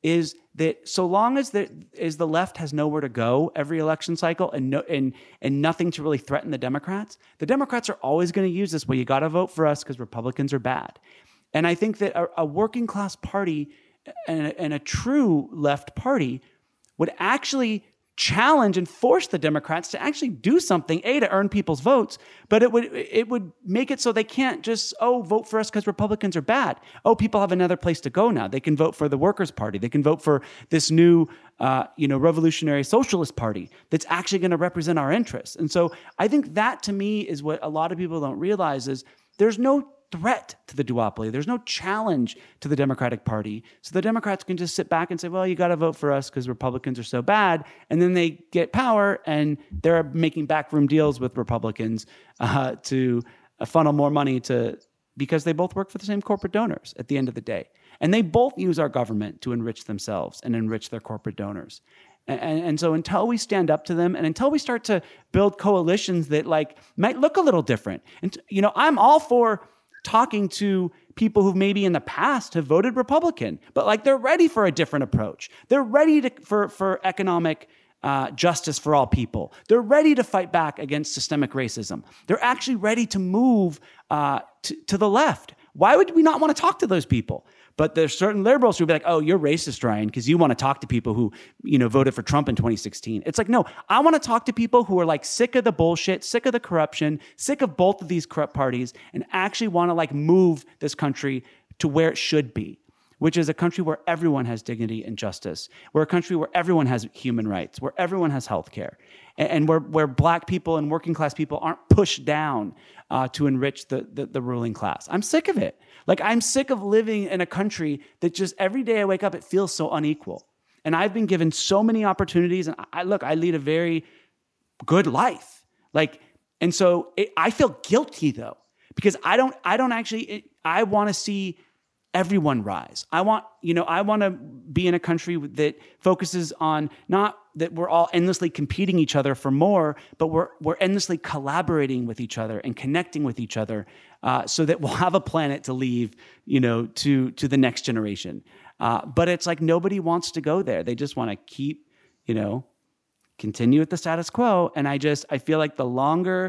is that so long as the left has nowhere to go every election cycle and nothing to really threaten the Democrats are always going to use this. Well, you got to vote for us because Republicans are bad. And I think that a working class party and a true left party would actually challenge and force the Democrats to actually do something, to earn people's votes, but it would make it so they can't just, vote for us because Republicans are bad. People have another place to go now. They can vote for the Workers' Party. They can vote for this new, revolutionary socialist party that's actually going to represent our interests. And so I think that, to me, is what a lot of people don't realize is there's no threat to the duopoly. There's no challenge to the Democratic Party. So the Democrats can just sit back and say, well, you got to vote for us because Republicans are so bad. And then they get power and they're making backroom deals with Republicans to funnel more money because they both work for the same corporate donors at the end of the day. And they both use our government to enrich themselves and enrich their corporate donors. And so until we stand up to them and until we start to build coalitions that might look a little different, and I'm all for talking to people who maybe in the past have voted Republican, but they're ready for a different approach. They're ready for economic justice for all people. They're ready to fight back against systemic racism. They're actually ready to move to the left. Why would we not want to talk to those people? But there's certain liberals who will be like, oh, you're racist, Ryan, because you want to talk to people who, voted for Trump in 2016. It's no, I want to talk to people who are sick of the bullshit, sick of the corruption, sick of both of these corrupt parties, and actually want to move this country to where it should be, which is a country where everyone has dignity and justice. We're a country where everyone has human rights, where everyone has health care, and where Black people and working class people aren't pushed down to enrich the ruling class. I'm sick of it. I'm sick of living in a country that just every day I wake up, it feels so unequal. And I've been given so many opportunities, and I lead a very good life. And so I feel guilty though, because I want to see everyone rise. I want to be in a country that focuses on not that we're all endlessly competing each other for more, but we're endlessly collaborating with each other and connecting with each other, so that we'll have a planet to leave, to the next generation. But it's nobody wants to go there. They just want to keep, continue with the status quo. And I feel like the longer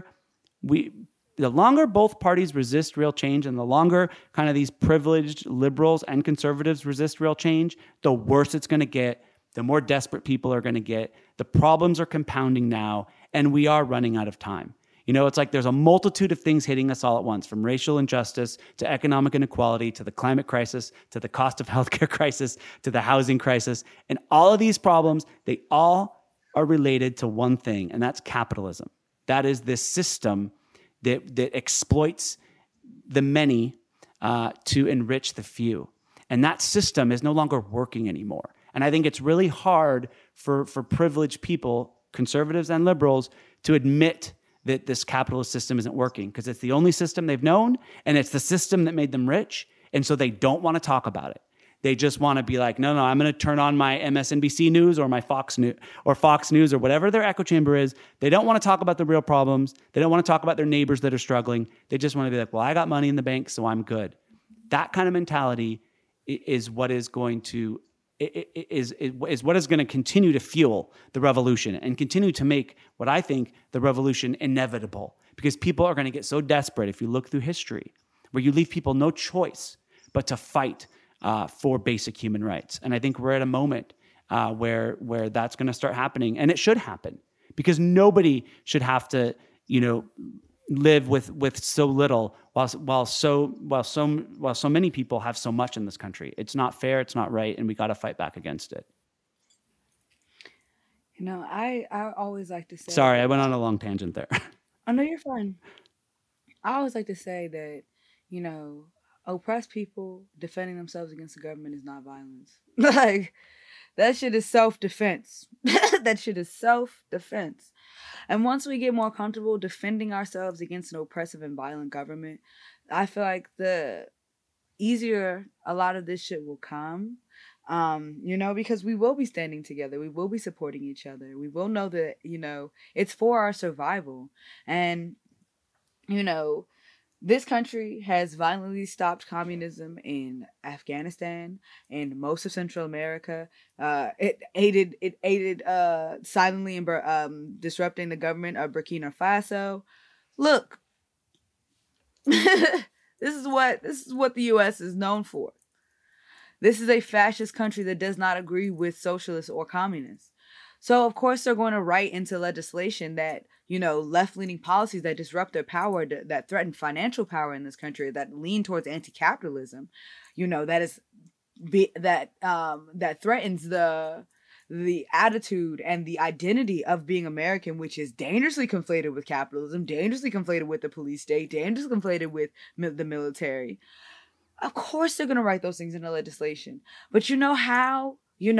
both parties resist real change and the longer kind of these privileged liberals and conservatives resist real change, the worse it's going to get, the more desperate people are going to get. The problems are compounding now, and we are running out of time. It's there's a multitude of things hitting us all at once, from racial injustice to economic inequality to the climate crisis to the cost of healthcare crisis to the housing crisis. And all of these problems, they all are related to one thing, and that's capitalism. That is this system that exploits the many to enrich the few. And that system is no longer working anymore. And I think it's really hard for privileged people, conservatives and liberals, to admit that this capitalist system isn't working, because it's the only system they've known, and it's the system that made them rich. And so they don't want to talk about it. They just want to be like, no, I'm going to turn on my MSNBC News or my Fox News or whatever their echo chamber is. They don't want to talk about the real problems. They don't want to talk about their neighbors that are struggling. They just want to be like, well, I got money in the bank, so I'm good. That kind of mentality is what is going to continue to fuel the revolution and continue to make what I think the revolution inevitable, because people are going to get so desperate, if you look through history, where you leave people no choice but to fight for basic human rights. And I think we're at a moment where that's going to start happening, and it should happen, because nobody should have to, live with so little while so many people have so much in this country. It's not fair. It's not right, and we got to fight back against it. I always like to say. Sorry, I went on a long tangent there. Oh no, you're fine. I always like to say that, oppressed people defending themselves against the government is not violence. That shit is self-defense. That shit is self-defense. And once we get more comfortable defending ourselves against an oppressive and violent government, I feel like the easier a lot of this shit will come. Because we will be standing together. We will be supporting each other. We will know that, it's for our survival. And, This country has violently stopped communism in Afghanistan and most of Central America. It aided silently in disrupting the government of Burkina Faso. Look, this is what the U.S. is known for. This is a fascist country that does not agree with socialists or communists. So, of course, they're going to write into legislation that, left-leaning policies that disrupt their power, that threaten financial power in this country, that lean towards anti-capitalism, that threatens the attitude and the identity of being American, which is dangerously conflated with capitalism, dangerously conflated with the police state, dangerously conflated with the military. Of course, they're going to write those things into legislation. But you know how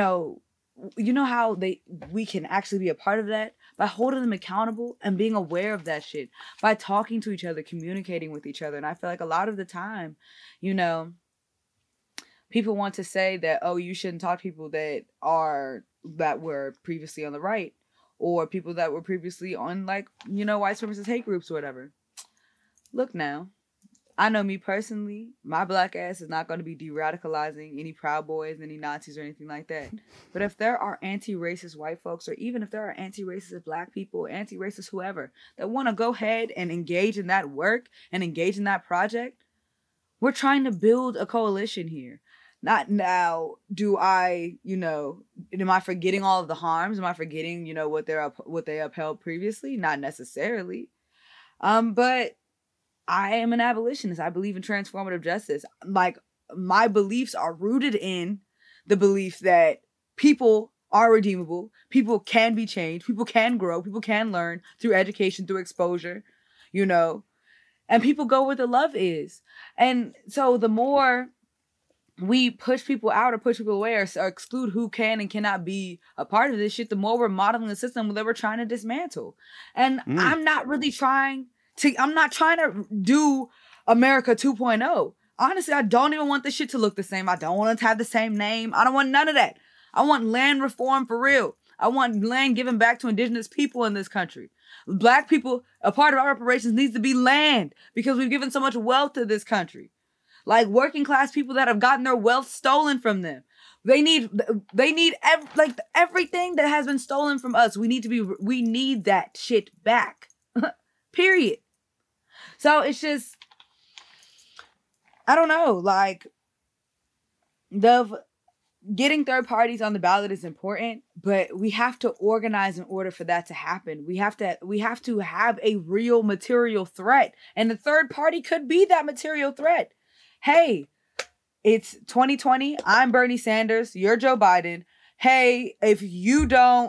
we can actually be a part of that? By holding them accountable and being aware of that shit, by talking to each other, communicating with each other. And I feel like a lot of the time, people want to say that, oh, you shouldn't talk to people that were previously on the right, or people that were previously on white supremacist hate groups or whatever. Look now, I know me personally, my black ass is not going to be de-radicalizing any Proud Boys, any Nazis or anything like that. But if there are anti-racist white folks, or even if there are anti-racist black people, anti-racist whoever, that want to go ahead and engage in that work and engage in that project, we're trying to build a coalition here. Not now, am I forgetting all of the harms? Am I forgetting, what they upheld previously? Not necessarily. But I am an abolitionist. I believe in transformative justice. Like, my beliefs are rooted in the belief that people are redeemable. People can be changed. People can grow. People can learn through education, through exposure, and people go where the love is. And so the more we push people out or push people away or exclude who can and cannot be a part of this shit, the more we're modeling a system that we're trying to dismantle. And I'm not trying to do America 2.0. Honestly, I don't even want this shit to look the same. I don't want it to have the same name. I don't want none of that. I want land reform for real. I want land given back to indigenous people in this country. Black people, a part of our reparations needs to be land, because we've given so much wealth to this country. Like, working class people that have gotten their wealth stolen from them. They need everything that has been stolen from us. We need that shit back. Period. So it's just, I don't know, like, getting third parties on the ballot is important, but we have to organize in order for that to happen. We have to have a real material threat, and the third party could be that material threat. Hey, it's 2020. I'm Bernie Sanders. You're Joe Biden. Hey, if you don't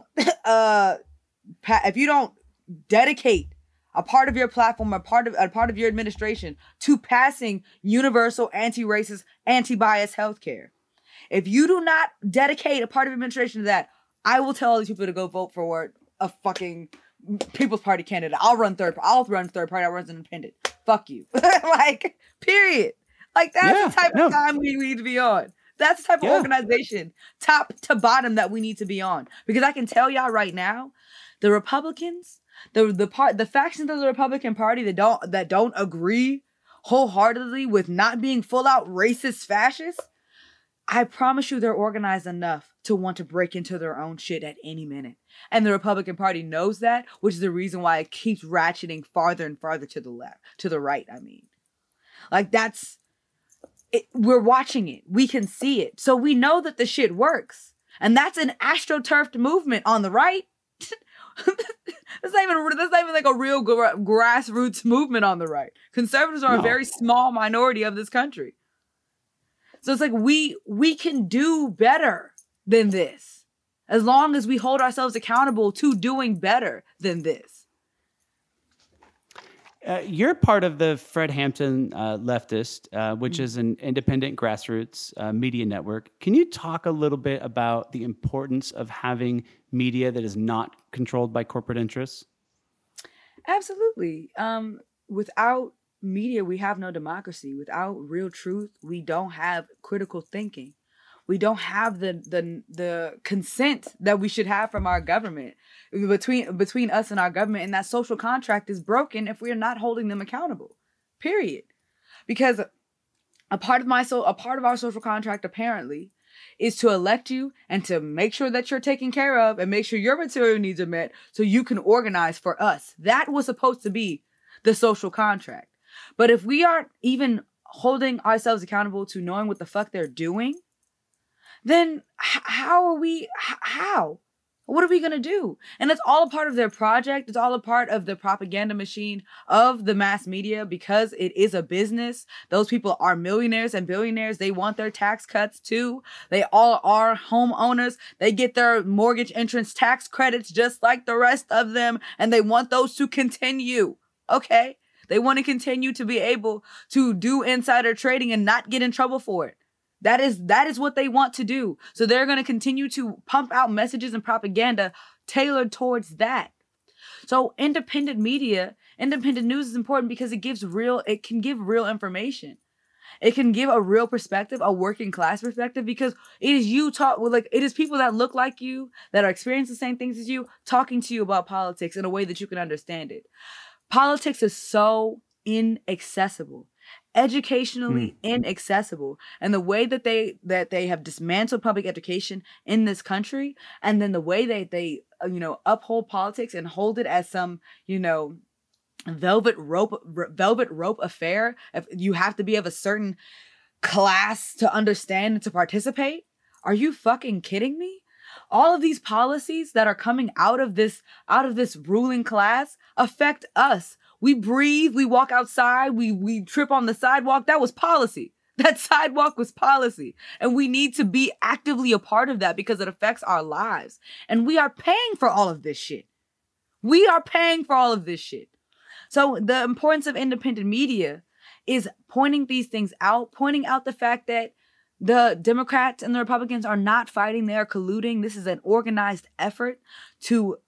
dedicate a part of your platform, a part of your administration to passing universal, anti-racist, anti-bias healthcare, if you do not dedicate a part of your administration to that, I will tell all these people to go vote for a fucking People's Party candidate. I'll run third party. I'll run as an independent. Fuck you. Like, period. Like, that's the type of time we need to be on. That's the type of organization, top to bottom, that we need to be on. Because I can tell y'all right now, the Republicans, the factions of the Republican Party that don't agree wholeheartedly with not being full out racist fascists, I promise you they're organized enough to want to break into their own shit at any minute. And the Republican Party knows that, which is the reason why it keeps ratcheting farther and farther to the left, to the right, I mean. Like, that's it, we're watching it. We can see it. So we know that the shit works. And that's an astroturfed movement on the right. That's not even like a real grassroots movement on the right. Conservatives are a very small minority of this country. So it's like we can do better than this, as long as we hold ourselves accountable to doing better than this. You're part of the Fred Hampton Leftist, which is an independent grassroots media network. Can you talk a little bit about the importance of having media that is not controlled by corporate interests? Absolutely. Without media, we have no democracy. Without real truth, we don't have critical thinking. We don't have the consent that we should have from our government, between us and our government. And that social contract is broken if we are not holding them accountable. period. Because a part of our social contract apparently is to elect you and to make sure that you're taken care of and make sure your material needs are met so you can organize for us. That was supposed to be the social contract. But if we aren't even holding ourselves accountable to knowing what the fuck they're doing, then how? What are we going to do? And it's all a part of their project. It's all a part of the propaganda machine of the mass media because it is a business. Those people are millionaires and billionaires. They want their tax cuts too. They all are homeowners. They get their mortgage entrance tax credits just like the rest of them. And they want those to continue. Okay? They want to continue to be able to do insider trading and not get in trouble for it. That is what they want to do. So they're going to continue to pump out messages and propaganda tailored towards that. So independent media, independent news is important because it can give real information. It can give a real perspective, a working class perspective, because it is it is people that look like you, that are experiencing the same things as you, talking to you about politics in a way that you can understand it. Politics is so inaccessible. Educationally inaccessible, and the way that they have dismantled public education in this country, and then the way they uphold politics and hold it as some velvet rope affair. If you have to be of a certain class to understand and to participate, are you fucking kidding me? All of these policies that are coming out of this ruling class affect us. We breathe, we walk outside, we trip on the sidewalk. That was policy. That sidewalk was policy. And we need to be actively a part of that because it affects our lives. And we are paying for all of this shit. So the importance of independent media is pointing these things out, pointing out the fact that the Democrats and the Republicans are not fighting; they are colluding. This is an organized effort to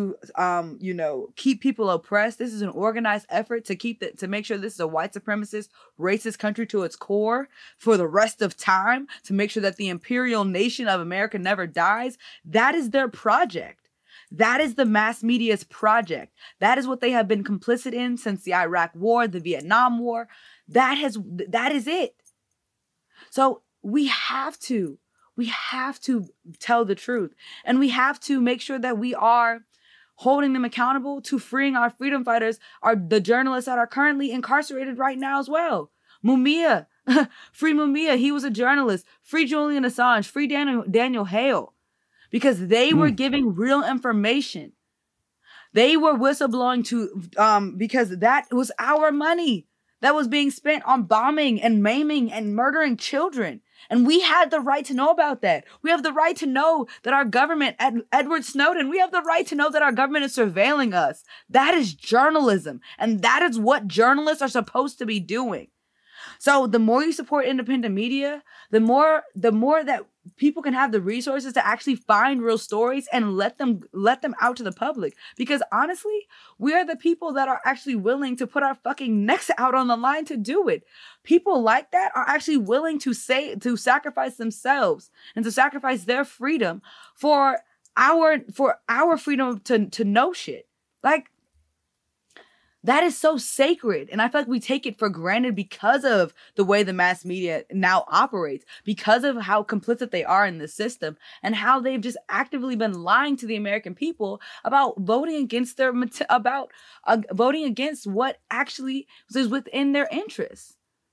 keep people oppressed. This is an organized effort to make sure this is a white supremacist, racist country to its core for the rest of time, to make sure that the imperial nation of America never dies. That is their project. That is the mass media's project. That is what they have been complicit in since the Iraq War, the Vietnam War. That is it. So we have to tell the truth, and we have to make sure that we are holding them accountable to freeing our freedom fighters, the journalists that are currently incarcerated right now as well. Mumia, free Mumia. He was a journalist. Free Julian Assange. Free Daniel Hale, because they were giving real information. They were whistleblowing because that was our money that was being spent on bombing and maiming and murdering children. And we had the right to know about that. We have the right to know that our government, Edward Snowden, we have the right to know that our government is surveilling us. That is journalism. And that is what journalists are supposed to be doing. So the more you support independent media, the more that people can have the resources to actually find real stories and let them out to the public. Because honestly, we are the people that are actually willing to put our fucking necks out on the line to do it. People like that are actually willing to sacrifice themselves and to sacrifice their freedom for our freedom to know shit. Like, that is so sacred. And I feel like we take it for granted because of the way the mass media now operates, because of how complicit they are in the system, and how they've just actively been lying to the American people about voting against voting against what actually is within their interests.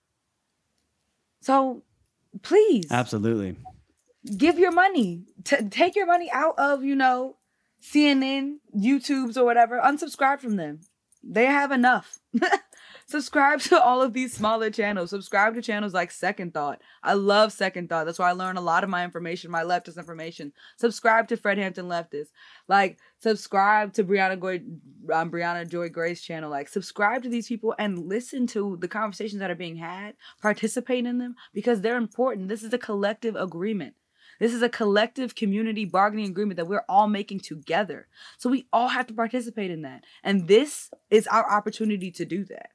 So please. Absolutely. Give your money. Take your money out of, CNN, YouTubes or whatever. Unsubscribe from them. They have enough. Subscribe to all of these smaller channels. Subscribe to channels like Second Thought. I love Second Thought. That's where I learn a lot of my information, my leftist information. Subscribe to Fred Hampton Leftist. Like, subscribe to Brianna Joy Gray's channel. Like, subscribe to these people and listen to the conversations that are being had. Participate in them because they're important. This is a collective agreement. This is a collective community bargaining agreement that we're all making together. So we all have to participate in that. And this is our opportunity to do that.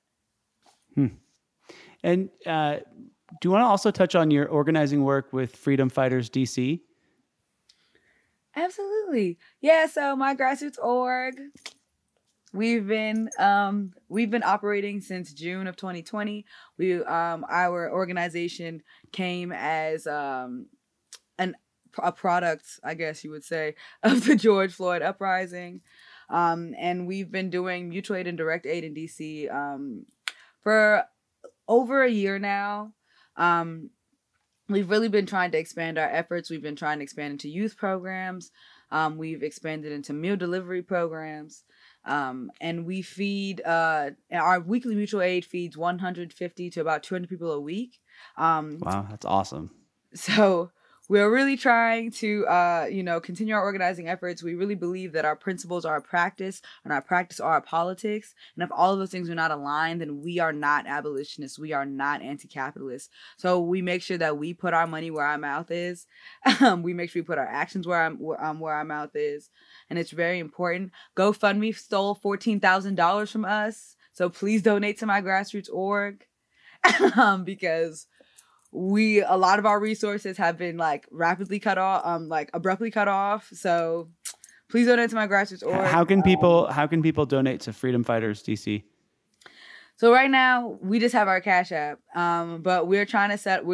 And do you want to also touch on your organizing work with Freedom Fighters DC? Absolutely. Yeah, so my grassroots org, We've been operating since June of 2020. Our organization came as a product, I guess you would say, of the George Floyd uprising. And we've been doing mutual aid and direct aid in DC for over a year now. We've really been trying to expand our efforts. We've been trying to expand into youth programs. We've expanded into meal delivery programs. And we feed, our weekly mutual aid feeds 150 to about 200 people a week. Wow, that's awesome. So we're really trying to, continue our organizing efforts. We really believe that our principles are our practice and our practice are our politics. And if all of those things are not aligned, then we are not abolitionists. We are not anti-capitalists. So we make sure that we put our money where our mouth is. We make sure we put our actions where our mouth is. And it's very important. GoFundMe stole $14,000 from us. So please donate to my grassroots org because a lot of our resources have been abruptly cut off. So please donate to my grassroots org. How can people donate to Freedom Fighters DC? So right now we just have our Cash App, but we are trying to set up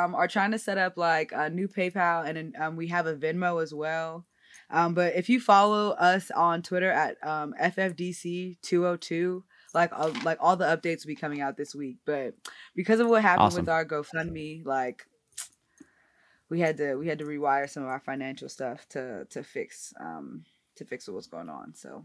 a new PayPal, and we have a Venmo as well. But if you follow us on Twitter at FFDC202. All the updates will be coming out this week, but because of what happened with our GoFundMe, we had to rewire some of our financial stuff to fix what was going on. So,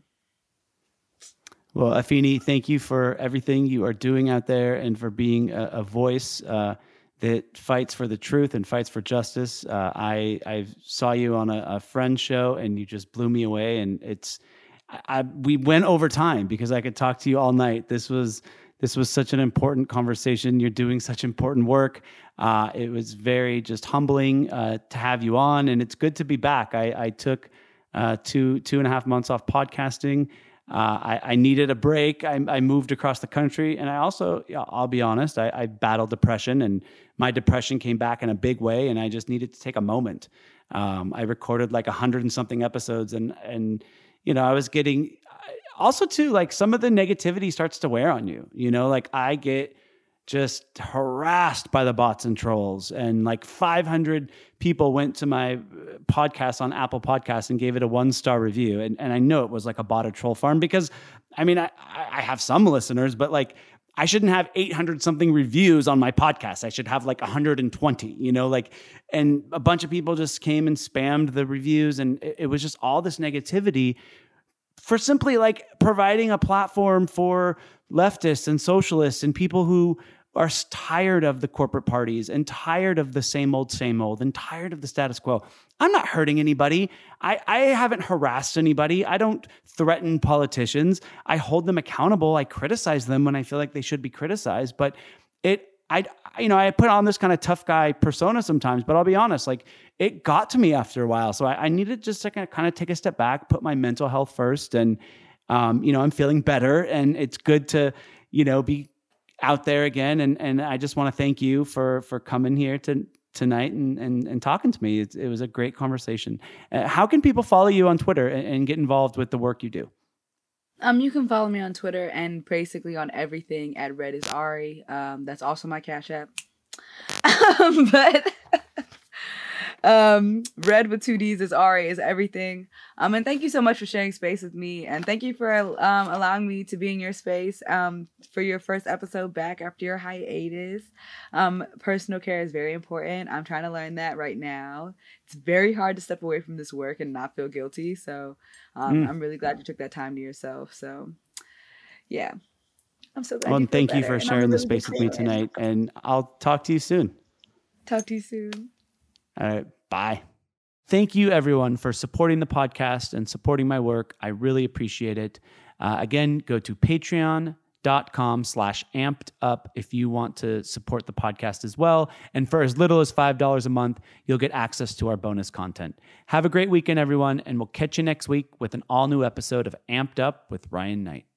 well, Afeni, thank you for everything you are doing out there and for being a voice that fights for the truth and fights for justice. I saw you on a friend show and you just blew me away, and we went over time because I could talk to you all night. This was such an important conversation. You're doing such important work. It was very just humbling to have you on, and it's good to be back. I took 2.5 months off podcasting. I needed a break. I moved across the country, and I also, I'll be honest, I battled depression, and my depression came back in a big way, and I just needed to take a moment. I recorded 100 and something episodes, and I was getting also too, some of the negativity starts to wear on you, I get just harassed by the bots and trolls, and 500 people went to my podcast on Apple Podcasts and gave it a 1-star review. And I know it was a bot or troll farm because I have some listeners, but I shouldn't have 800 something reviews on my podcast. I should have 120, and a bunch of people just came and spammed the reviews. And it was just all this negativity for simply providing a platform for leftists and socialists and people who are tired of the corporate parties and tired of the same old and tired of the status quo. I'm not hurting anybody. I haven't harassed anybody. I don't threaten politicians. I hold them accountable. I criticize them when I feel like they should be criticized. But I put on this kind of tough guy persona sometimes, but I'll be honest, it got to me after a while. So I needed just to kind of take a step back, put my mental health first. And, I'm feeling better, and it's good to, be out there again. And I just want to thank you for coming here tonight and talking to me. It was a great conversation. How can people follow you on Twitter and get involved with the work you do? You can follow me on Twitter and basically on everything at Red is Ari. That's also my Cash App. But Red with 2 Ds is Ari is everything. And thank you so much for sharing space with me, and thank you for allowing me to be in your space for your first episode back after your hiatus. Personal care is very important. I'm trying to learn that right now. It's very hard to step away from this work and not feel guilty. So I'm really glad you took that time to yourself. So yeah, I'm so glad. Well, and thank you for sharing the space with me tonight, and I'll talk to you soon. Talk to you soon. All right. Bye. Thank you, everyone, for supporting the podcast and supporting my work. I really appreciate it. Again, go to patreon.com/ampedup if you want to support the podcast as well. And for as little as $5 a month, you'll get access to our bonus content. Have a great weekend, everyone, and we'll catch you next week with an all-new episode of Amped Up with Ryan Knight.